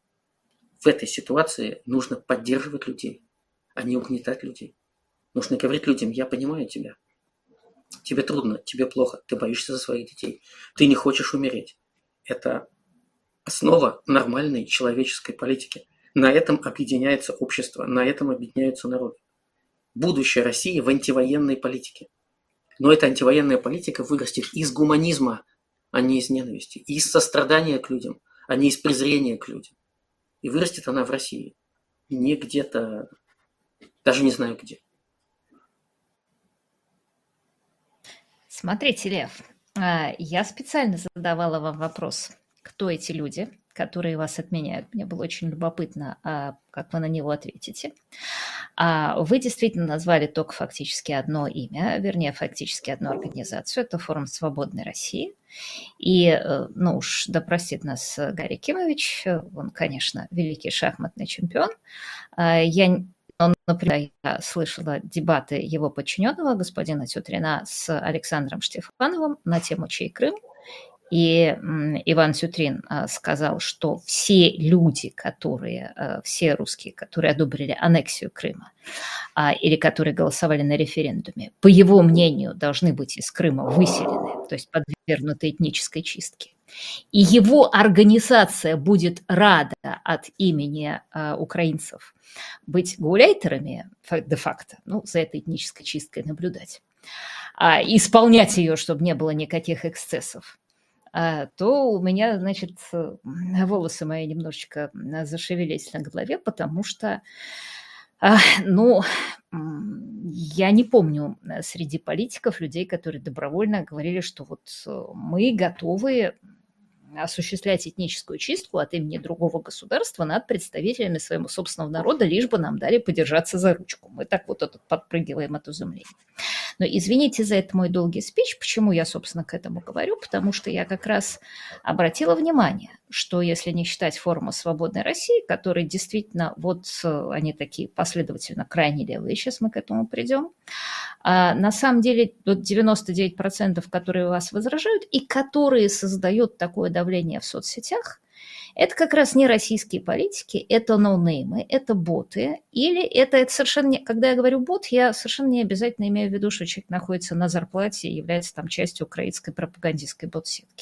В этой ситуации нужно поддерживать людей, а не угнетать людей. Нужно говорить людям: я понимаю тебя. Тебе трудно, тебе плохо, ты боишься за своих детей, ты не хочешь умереть. Это основа нормальной человеческой политики. На этом объединяется общество, на этом объединяются народы. Будущее России в антивоенной политике. Но эта антивоенная политика вырастет из гуманизма, а не из ненависти, из сострадания к людям, а не из презрения к людям. И вырастет она в России. Не где-то, даже не знаю где. Смотрите, Лев, я специально задавала вам вопрос, кто эти люди, которые вас отменяют. Мне было очень любопытно, как вы на него ответите. Вы действительно назвали только фактически одно имя, вернее, фактически одну организацию. Это Форум Свободной России. И, ну уж да простит нас Гарри Кимович, он, конечно, великий шахматный чемпион. Я например, я слышала дебаты его подчиненного, господина Тютрина, с Александром Штефановым на тему «Чей Крым?». И Иван Тютрин сказал, что все люди, все русские, которые одобрили аннексию Крыма или которые голосовали на референдуме, по его мнению, должны быть из Крыма выселены, то есть подвергнуты этнической чистке. И его организация будет рада от имени украинцев быть гауляйтерами де-факто, за этой этнической чисткой наблюдать, исполнять ее, чтобы не было никаких эксцессов, то у меня, значит, волосы мои немножечко зашевелились на голове, потому что, я не помню среди политиков людей, которые добровольно говорили, что вот мы готовы осуществлять этническую чистку от имени другого государства над представителями своего собственного народа, лишь бы нам дали подержаться за ручку. Мы так вот подпрыгиваем от изумления. Но извините за это мой долгий спич. Почему я, собственно, к этому говорю? Потому что я как раз обратила внимание, что если не считать форума «Свободной России», которые действительно, они такие последовательно крайне левые, сейчас мы к этому придем, на самом деле 99%, которые вас возражают и которые создают такое давление в соцсетях, это как раз не российские политики, это ноунеймы, это боты, или это совершенно... Когда я говорю бот, я совершенно не обязательно имею в виду, что человек находится на зарплате и является там частью украинской пропагандистской бот-сетки.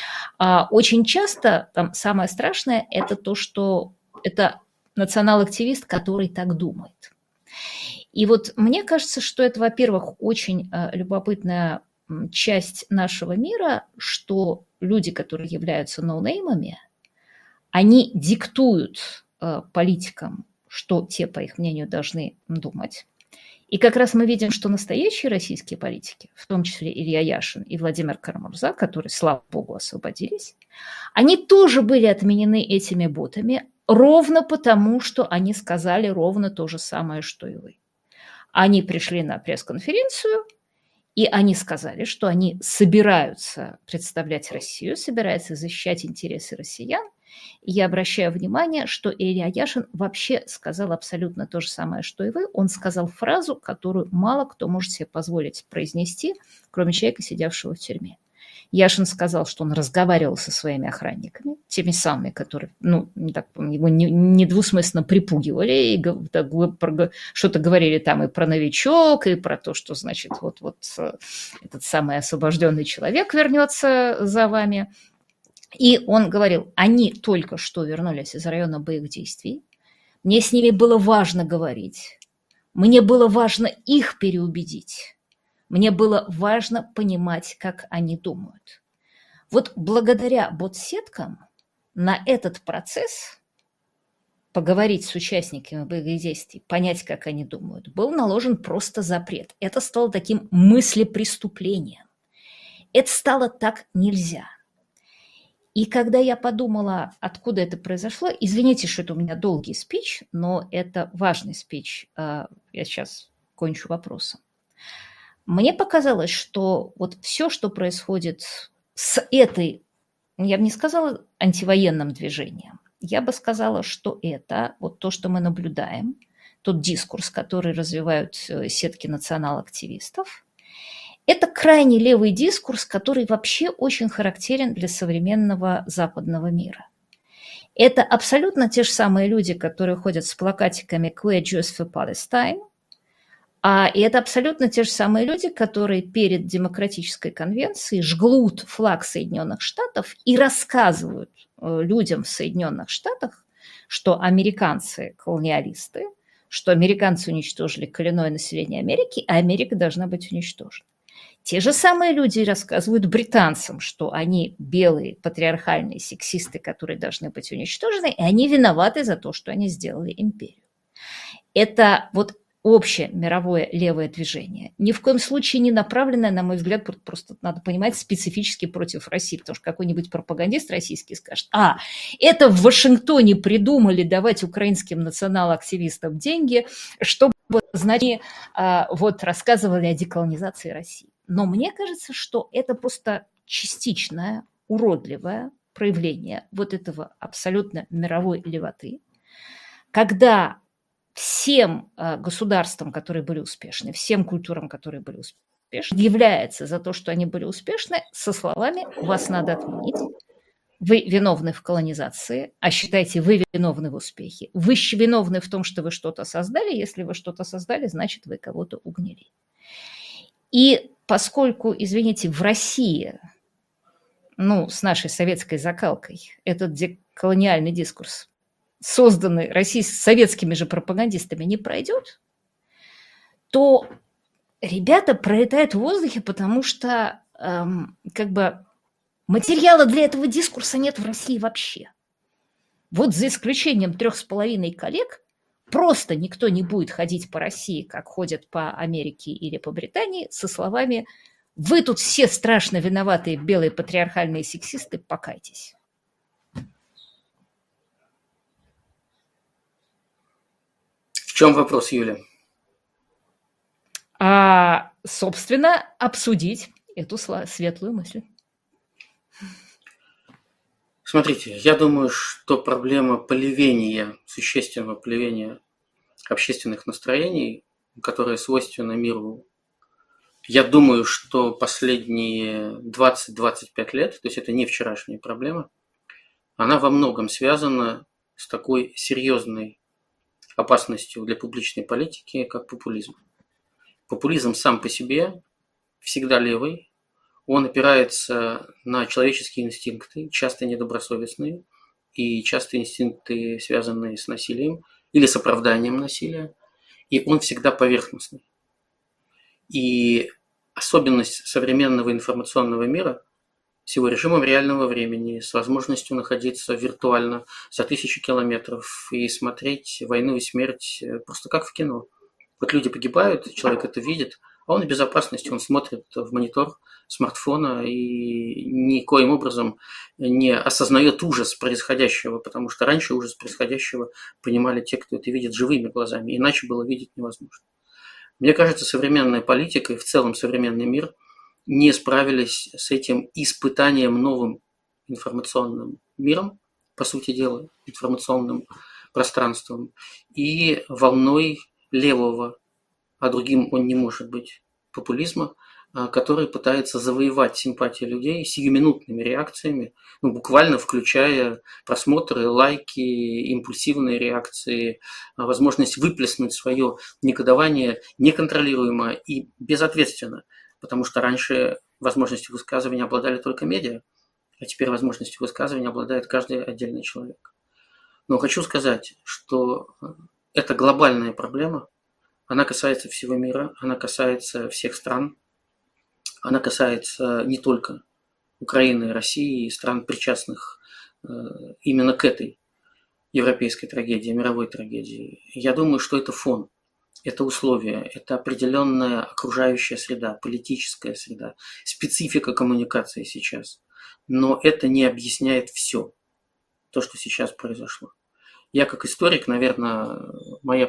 Очень часто там самое страшное – это то, что это национал-активист, который так думает. И вот мне кажется, что это, во-первых, очень любопытная часть нашего мира, что люди, которые являются ноунеймами, они диктуют политикам, что те, по их мнению, должны думать. И как раз мы видим, что настоящие российские политики, в том числе Илья Яшин и Владимир Карамурза, которые, слава богу, освободились, они тоже были отменены этими ботами ровно потому, что они сказали ровно то же самое, что и вы. Они пришли на пресс-конференцию, и они сказали, что они собираются представлять Россию, собираются защищать интересы россиян. И я обращаю внимание, что Илья Яшин вообще сказал абсолютно то же самое, что и вы. Он сказал фразу, которую мало кто может себе позволить произнести, кроме человека, сидевшего в тюрьме. Яшин сказал, что он разговаривал со своими охранниками, теми самыми, которые его недвусмысленно припугивали, и что-то говорили там и про новичок, и про то, что, значит, этот самый освобожденный человек вернется за вами. И он говорил, они только что вернулись из района боевых действий, мне с ними было важно говорить, мне было важно их переубедить, мне было важно понимать, как они думают. Вот благодаря бот-сеткам на этот процесс поговорить с участниками боевых действий, понять, как они думают, был наложен просто запрет. Это стало таким мыслепреступлением. Это стало так нельзя. И когда я подумала, откуда это произошло, извините, что это у меня долгий спич, но это важный спич, я сейчас кончу вопросом. Мне показалось, что вот все, что происходит с этой, я бы не сказала антивоенным движением, я бы сказала, что это вот то, что мы наблюдаем, тот дискурс, который развивают сетки национал-активистов, это крайне левый дискурс, который вообще очень характерен для современного западного мира. Это абсолютно те же самые люди, которые ходят с плакатиками «Queer Jews for Palestine», и это абсолютно те же самые люди, которые перед демократической конвенцией жгут флаг Соединенных Штатов и рассказывают людям в Соединенных Штатах, что американцы колониалисты, что американцы уничтожили коренное население Америки, а Америка должна быть уничтожена. Те же самые люди рассказывают британцам, что они белые, патриархальные сексисты, которые должны быть уничтожены, и они виноваты за то, что они сделали империю. Это вот общее мировое левое движение. Ни в коем случае не направленное, на мой взгляд, просто надо понимать, специфически против России, потому что какой-нибудь пропагандист российский скажет, это в Вашингтоне придумали давать украинским национал-активистам деньги, чтобы, значит, рассказывали о деколонизации России. Но мне кажется, что это просто частичное, уродливое проявление вот этого абсолютно мировой левоты, когда всем государствам, которые были успешны, всем культурам, которые были успешны, является за то, что они были успешны, со словами «вас надо отменить». Вы виновны в колонизации, а считайте, вы виновны в успехе. Вы виновны в том, что вы что-то создали. Если вы что-то создали, значит, вы кого-то угнили. И поскольку, извините, в России, ну, с нашей советской закалкой, этот деколониальный дискурс, созданный советскими же пропагандистами, не пройдет, то ребята пролетают в воздухе, потому что как бы материала для этого дискурса нет в России вообще. Вот за исключением 3,5 коллег просто никто не будет ходить по России, как ходят по Америке или по Британии, со словами «Вы тут все страшно виноватые белые патриархальные сексисты, покайтесь». В чем вопрос, Юля? Собственно, обсудить эту светлую мысль. Смотрите, я думаю, что проблема поливения, существенного поливения общественных настроений, которая свойственна миру, я думаю, что последние 20-25 лет, то есть это не вчерашняя проблема, она во многом связана с такой серьезной опасностью для публичной политики, как популизм. Популизм сам по себе всегда левый, он опирается на человеческие инстинкты, часто недобросовестные, и часто инстинкты, связанные с насилием или с оправданием насилия, и он всегда поверхностный. И особенность современного информационного мира с его режимом реального времени, с возможностью находиться виртуально за 1000 километров и смотреть «Войну и смерть» просто как в кино. Вот люди погибают, человек это видит, а он в безопасности, он смотрит в монитор смартфона и никоим образом не осознает ужас происходящего, потому что раньше ужас происходящего понимали те, кто это видит живыми глазами, иначе было видеть невозможно. Мне кажется, современная политика и в целом современный мир не справились с этим испытанием новым информационным миром, по сути дела, информационным пространством, и волной левого, а другим он не может быть, популизма, который пытается завоевать симпатии людей сиюминутными реакциями, ну, буквально включая просмотры, лайки, импульсивные реакции, возможность выплеснуть свое негодование неконтролируемо и безответственно, потому что раньше возможностью высказывания обладали только медиа, а теперь возможностью высказывания обладает каждый отдельный человек. Но хочу сказать, что это глобальная проблема, она касается всего мира, она касается всех стран, она касается не только Украины, России и стран, причастных именно к этой европейской трагедии, мировой трагедии. Я думаю, что это фон, это условия, это определенная окружающая среда, политическая среда, специфика коммуникации сейчас. Но это не объясняет все, то, что сейчас произошло. Я как историк, наверное, моя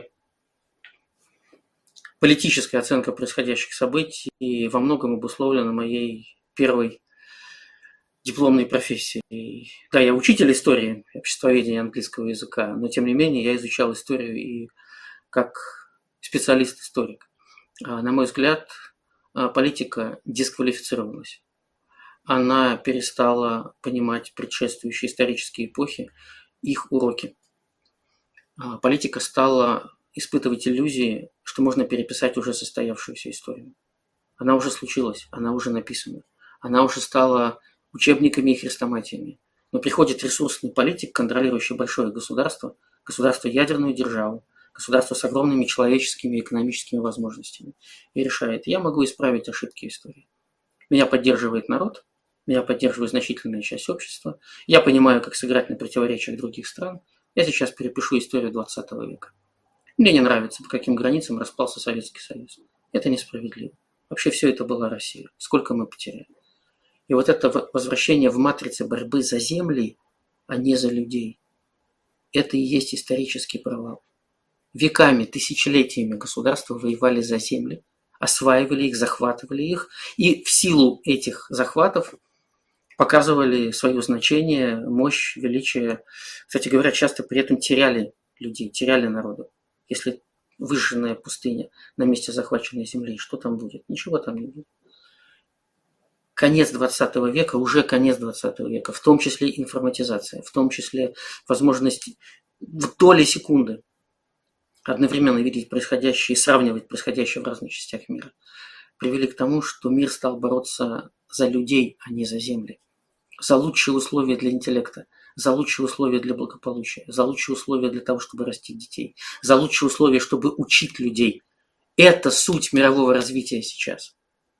политическая оценка происходящих событий во многом обусловлена моей первой дипломной профессией. Да, я учитель истории, обществоведения английского языка, но тем не менее я изучал историю и как специалист-историк. На мой взгляд, политика дисквалифицировалась. Она перестала понимать предшествующие исторические эпохи, их уроки. Политика стала испытывать иллюзии, что можно переписать уже состоявшуюся историю. Она уже случилась, она уже написана, она уже стала учебниками и хрестоматиями. Но приходит ресурсный политик, контролирующий большое государство, ядерную державу, государство с огромными человеческими и экономическими возможностями, и решает: я могу исправить ошибки истории. Меня поддерживает народ, меня поддерживает значительная часть общества, я понимаю, как сыграть на противоречиях других стран, я сейчас перепишу историю 20 века. Мне не нравится, по каким границам распался Советский Союз. Это несправедливо. Вообще все это была Россия. Сколько мы потеряли. И вот это возвращение в матрице борьбы за земли, а не за людей, это и есть исторический провал. Веками, тысячелетиями государства воевали за земли, осваивали их, захватывали их, и в силу этих захватов показывали свое значение, мощь, величие. Кстати говоря, часто при этом теряли людей, теряли народы. если выжженная пустыня на месте захваченной земли, что там будет? Ничего там не будет. Конец 20 века, уже конец 20 века, в том числе информатизация, в том числе возможность в доли секунды одновременно видеть происходящее и сравнивать происходящее в разных частях мира, привели к тому, что мир стал бороться за людей, а не за земли, за лучшие условия для интеллекта, за лучшие условия для благополучия, за лучшие условия для того, чтобы растить детей, за лучшие условия, чтобы учить людей. Это суть мирового развития сейчас.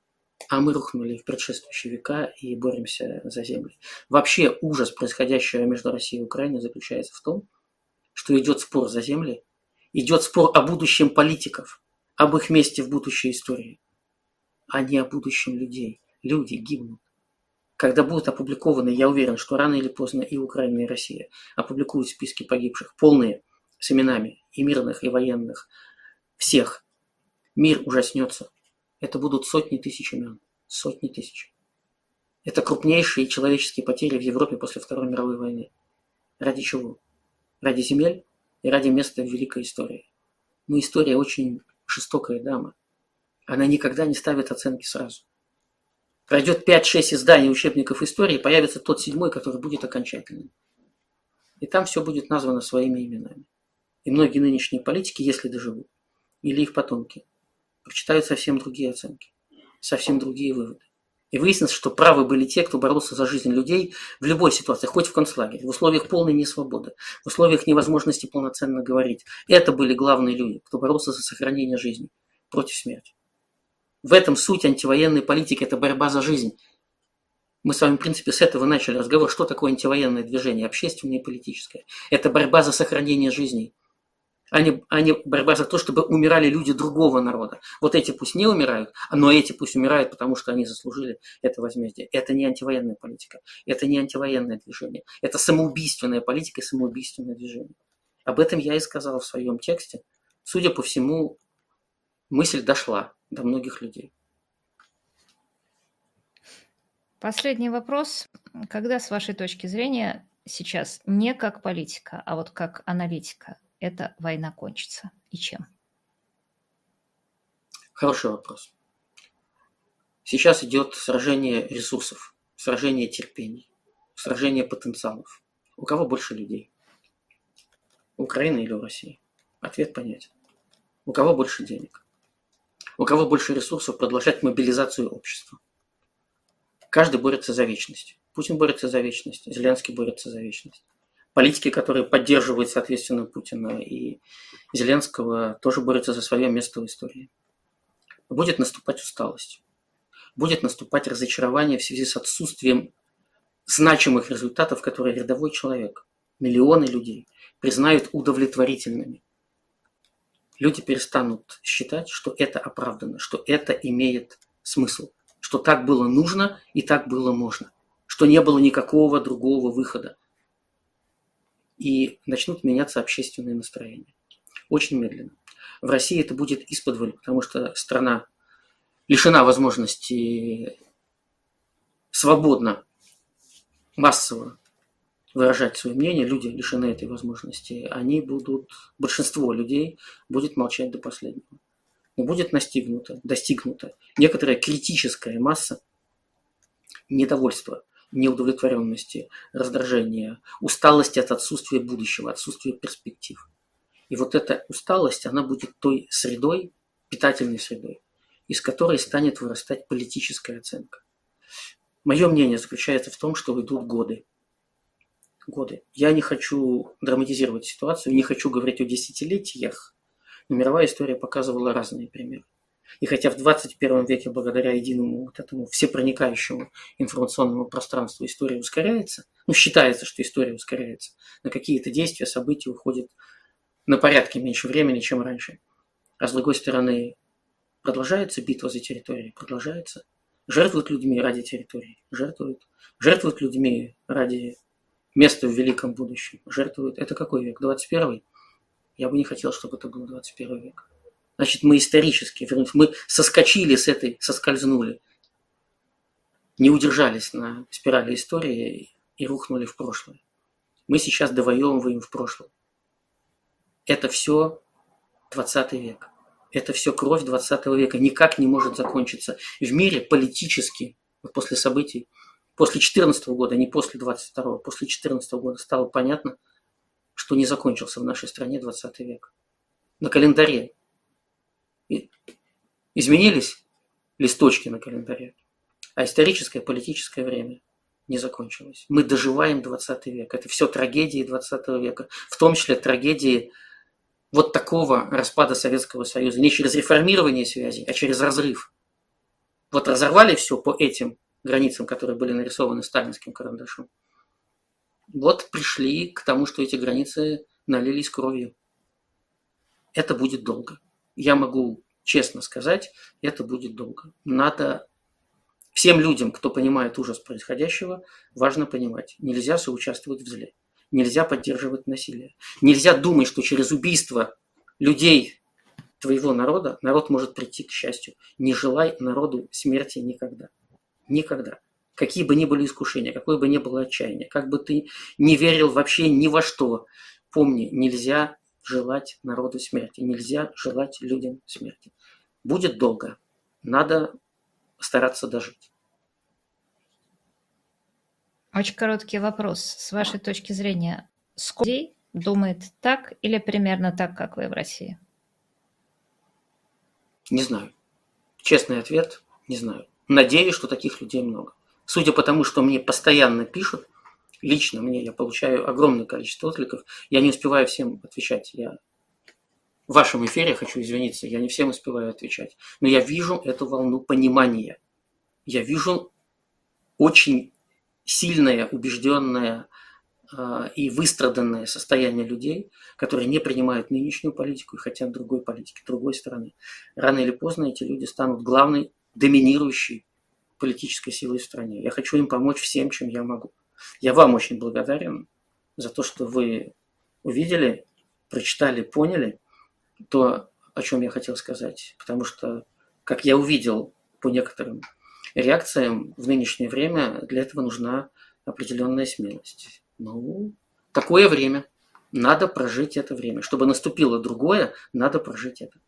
А мы рухнули в предшествующие века и боремся за земли. Вообще ужас происходящего между Россией и Украиной заключается в том, что идет спор за земли, идет спор о будущем политиков, об их месте в будущей истории, а не о будущем людей. Люди гибнут. Когда будут опубликованы, я уверен, что рано или поздно и Украина, и Россия опубликуют списки погибших, полные, с именами и мирных, и военных, всех. Мир ужаснется. Это будут сотни тысяч имен. Сотни тысяч. Это крупнейшие человеческие потери в Европе после Второй мировой войны. Ради чего? Ради земель и ради места в великой истории. Но история очень жестокая дама. Она никогда не ставит оценки сразу. Пройдет 5-6 изданий учебников истории, появится тот 7, который будет окончательным. И там все будет названо своими именами. И многие нынешние политики, если доживут, или их потомки, прочитают совсем другие оценки, совсем другие выводы. И выяснится, что правы были те, кто боролся за жизнь людей в любой ситуации, хоть в концлагере, в условиях полной несвободы, в условиях невозможности полноценно говорить. Это были главные люди, кто боролся за сохранение жизни против смерти. В этом суть антивоенной политики – это борьба за жизнь. Мы с вами, в принципе, с этого начали разговор. Что такое антивоенное движение, общественное и политическое? Это борьба за сохранение жизней, а не борьба за то, чтобы умирали люди другого народа. Вот эти пусть не умирают, но эти пусть умирают, потому что они заслужили это возмездие. Это не антивоенная политика, это не антивоенное движение. Это самоубийственная политика и самоубийственное движение. Об этом я и сказал в своем тексте. Судя по всему, мысль дошла до многих людей. Последний вопрос. Когда, с вашей точки зрения, сейчас не как политика, а вот как аналитика, эта война кончится? И чем? Хороший вопрос. Сейчас идет сражение ресурсов, сражение терпений, сражение потенциалов. У кого больше людей? У Украины или у России? Ответ понятен. У кого больше денег? У кого больше ресурсов продолжать мобилизацию общества? Каждый борется за вечность. Путин борется за вечность, Зеленский борется за вечность. Политики, которые поддерживают, соответственно, Путина и Зеленского, тоже борются за свое место в истории. Будет наступать усталость. Будет наступать разочарование в связи с отсутствием значимых результатов, которые рядовой человек, миллионы людей, признают удовлетворительными. Люди перестанут считать, что это оправдано, что это имеет смысл, что так было нужно и так было можно, что не было никакого другого выхода. И начнут меняться общественные настроения. Очень медленно. В России это будет исподволь, потому что страна лишена возможности свободно, массово выражать свое мнение. Люди лишены этой возможности. Большинство людей будет молчать до последнего. Но будет достигнута некоторая критическая масса недовольства, неудовлетворенности, раздражения, усталости от отсутствия будущего, отсутствия перспектив. И вот эта усталость, она будет той средой, питательной средой, из которой станет вырастать политическая оценка. Мое мнение заключается в том, что идут годы. Я не хочу драматизировать ситуацию, не хочу говорить о десятилетиях, но мировая история показывала разные примеры. И хотя в 21 веке, благодаря единому вот этому всепроникающему информационному пространству, история ускоряется, считается, что история ускоряется, на какие-то действия, события уходит на порядки меньше времени, чем раньше. А с другой стороны, продолжается битва за территории, продолжается. Жертвуют людьми ради территории, жертвуют людьми ради места в великом будущем, жертвуют. Это какой век? 21-й? Я бы не хотел, чтобы это был 21 век. Значит, мы исторически вернулись, мы соскользнули, не удержались на спирали истории и рухнули в прошлое. Мы сейчас довоевываем в прошлое. Это все 20 век. Это все кровь 20 века, никак не может закончиться. В мире политически, вот после событий, после 14 года, не после 22-го, после 14 года стало понятно, что не закончился в нашей стране 20 век. На календаре изменились листочки на календаре, а историческое, политическое время не закончилось. Мы доживаем 20 век. Это все трагедии 20 века, в том числе трагедии вот такого распада Советского Союза. Не через реформирование связей, а через разрыв. Вот разорвали все по этим границам, которые были нарисованы сталинским карандашом. Вот пришли к тому, что эти границы налились кровью. Это будет долго. Я могу честно сказать, это будет долго. Надо всем людям, кто понимает ужас происходящего, важно понимать, нельзя соучаствовать в зле. Нельзя поддерживать насилие. Нельзя думать, что через убийство людей твоего народа народ может прийти к счастью. Не желай народу смерти никогда. Никогда. Какие бы ни были искушения, какое бы ни было отчаяние, как бы ты не верил вообще ни во что, помни, нельзя желать народу смерти, нельзя желать людям смерти. Будет долго. Надо стараться дожить. Очень короткий вопрос. С вашей точки зрения, сколько людей думает так или примерно так, как вы в России? Не знаю. Честный ответ – не знаю. Надеюсь, что таких людей много. Судя по тому, что мне постоянно пишут, лично мне я получаю огромное количество откликов, я не успеваю всем отвечать. Я в вашем эфире хочу извиниться, я не всем успеваю отвечать. Но я вижу эту волну понимания. Я вижу очень сильное, убежденное и выстраданное состояние людей, которые не принимают нынешнюю политику и хотят другой политики, другой стороны. Рано или поздно эти люди станут главной, доминирующей политической силой в стране. Я хочу им помочь всем, чем я могу. Я вам очень благодарен за то, что вы увидели, прочитали, поняли то, о чем я хотел сказать. Потому что, как я увидел по некоторым реакциям в нынешнее время, для этого нужна определенная смелость. Ну, такое время. Надо прожить это время. Чтобы наступило другое, надо прожить это.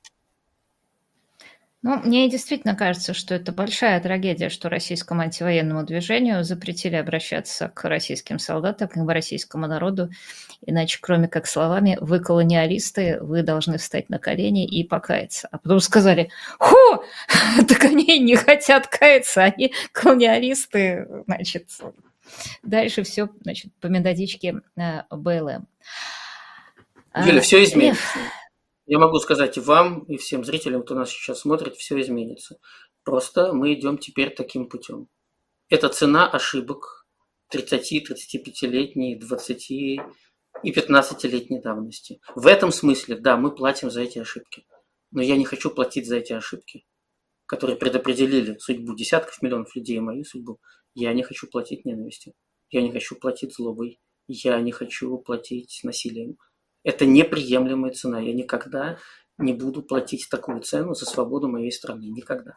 Ну, мне действительно кажется, что это большая трагедия, что российскому антивоенному движению запретили обращаться к российским солдатам, к российскому народу. Иначе, кроме как словами «вы колониалисты, вы должны встать на колени и покаяться». А потом сказали «Ху! Так они не хотят каяться, они колониалисты». Значит, дальше все, значит, по методичке БЛМ. Юля, все изменится. Я могу сказать и вам, и всем зрителям, кто нас сейчас смотрит, все изменится. Просто мы идем теперь таким путем. Это цена ошибок 30-35-летней, 20 и 15-летней давности. В этом смысле, да, мы платим за эти ошибки. Но я не хочу платить за эти ошибки, которые предопределили судьбу десятков миллионов людей и мою судьбу. Я не хочу платить ненавистью. Я не хочу платить злобой. Я не хочу платить насилием. Это неприемлемая цена. Я никогда не буду платить такую цену за свободу моей страны. Никогда.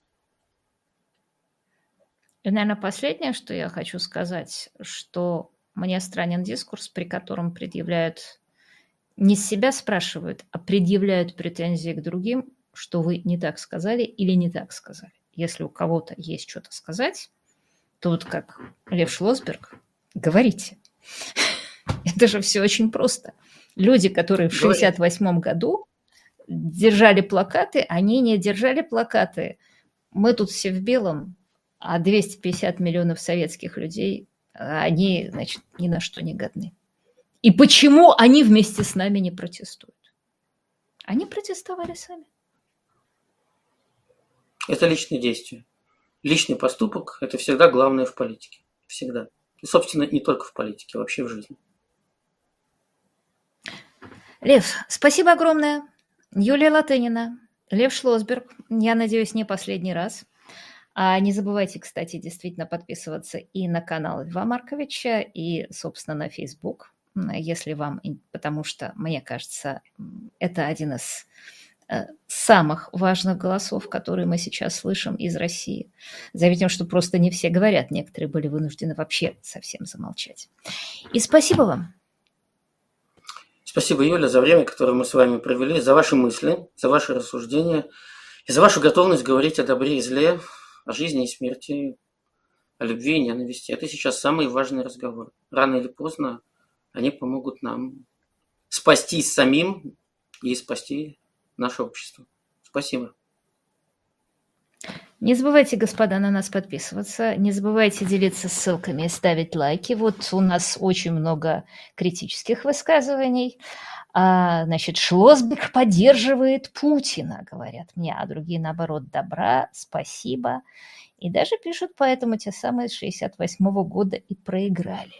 И, наверное, последнее, что я хочу сказать, что мне странен дискурс, при котором предъявляют, не с себя спрашивают, а предъявляют претензии к другим, что вы не так сказали или не так сказали. Если у кого-то есть что-то сказать, то вот как Лев Шлосберг, говорите. Это же все очень просто. Люди, которые в 1968 году держали плакаты, они не держали плакаты. Мы тут все в белом, а 250 миллионов советских людей, они, значит, ни на что не годны. И почему они вместе с нами не протестуют? Они протестовали сами. Это личные действия. Личный поступок – это всегда главное в политике. Всегда. И, собственно, не только в политике, а вообще в жизни. Лев, спасибо огромное. Юлия Латынина, Лев Шлосберг. Я надеюсь, не последний раз. А не забывайте, кстати, действительно подписываться и на канал Льва Марковича, и, собственно, на Facebook, если вам, потому что, мне кажется, это один из самых важных голосов, которые мы сейчас слышим из России. Заметим, что просто не все говорят, некоторые были вынуждены вообще совсем замолчать. И спасибо вам. Спасибо, Юля, за время, которое мы с вами провели, за ваши мысли, за ваши рассуждения и за вашу готовность говорить о добре и зле, о жизни и смерти, о любви и ненависти. Это сейчас самый важный разговор. Рано или поздно они помогут нам спастись самим и спасти наше общество. Спасибо. Не забывайте, господа, на нас подписываться, не забывайте делиться ссылками и ставить лайки. Вот у нас очень много критических высказываний. Значит, Шлосберг поддерживает Путина, говорят мне, а другие, наоборот, добра, спасибо. И даже пишут поэтому те самые с 68-го года и проиграли.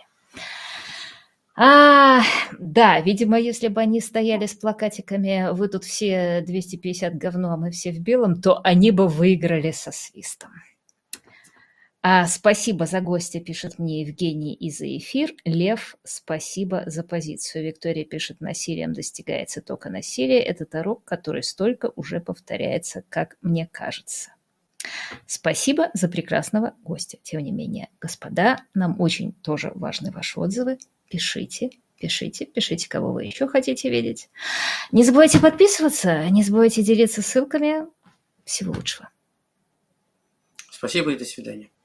Да, видимо, если бы они стояли с плакатиками «Вы тут все 250 говно, а мы все в белом», то они бы выиграли со свистом. Спасибо за гостя, пишет мне Евгений, и за эфир. Лев, спасибо за позицию. Виктория пишет: насилием достигается только насилие. Это урок, который столько уже повторяется, как мне кажется. Спасибо за прекрасного гостя. Тем не менее, господа, нам очень тоже важны ваши отзывы. Пишите, кого вы еще хотите видеть. Не забывайте подписываться, не забывайте делиться ссылками. Всего лучшего. Спасибо и до свидания.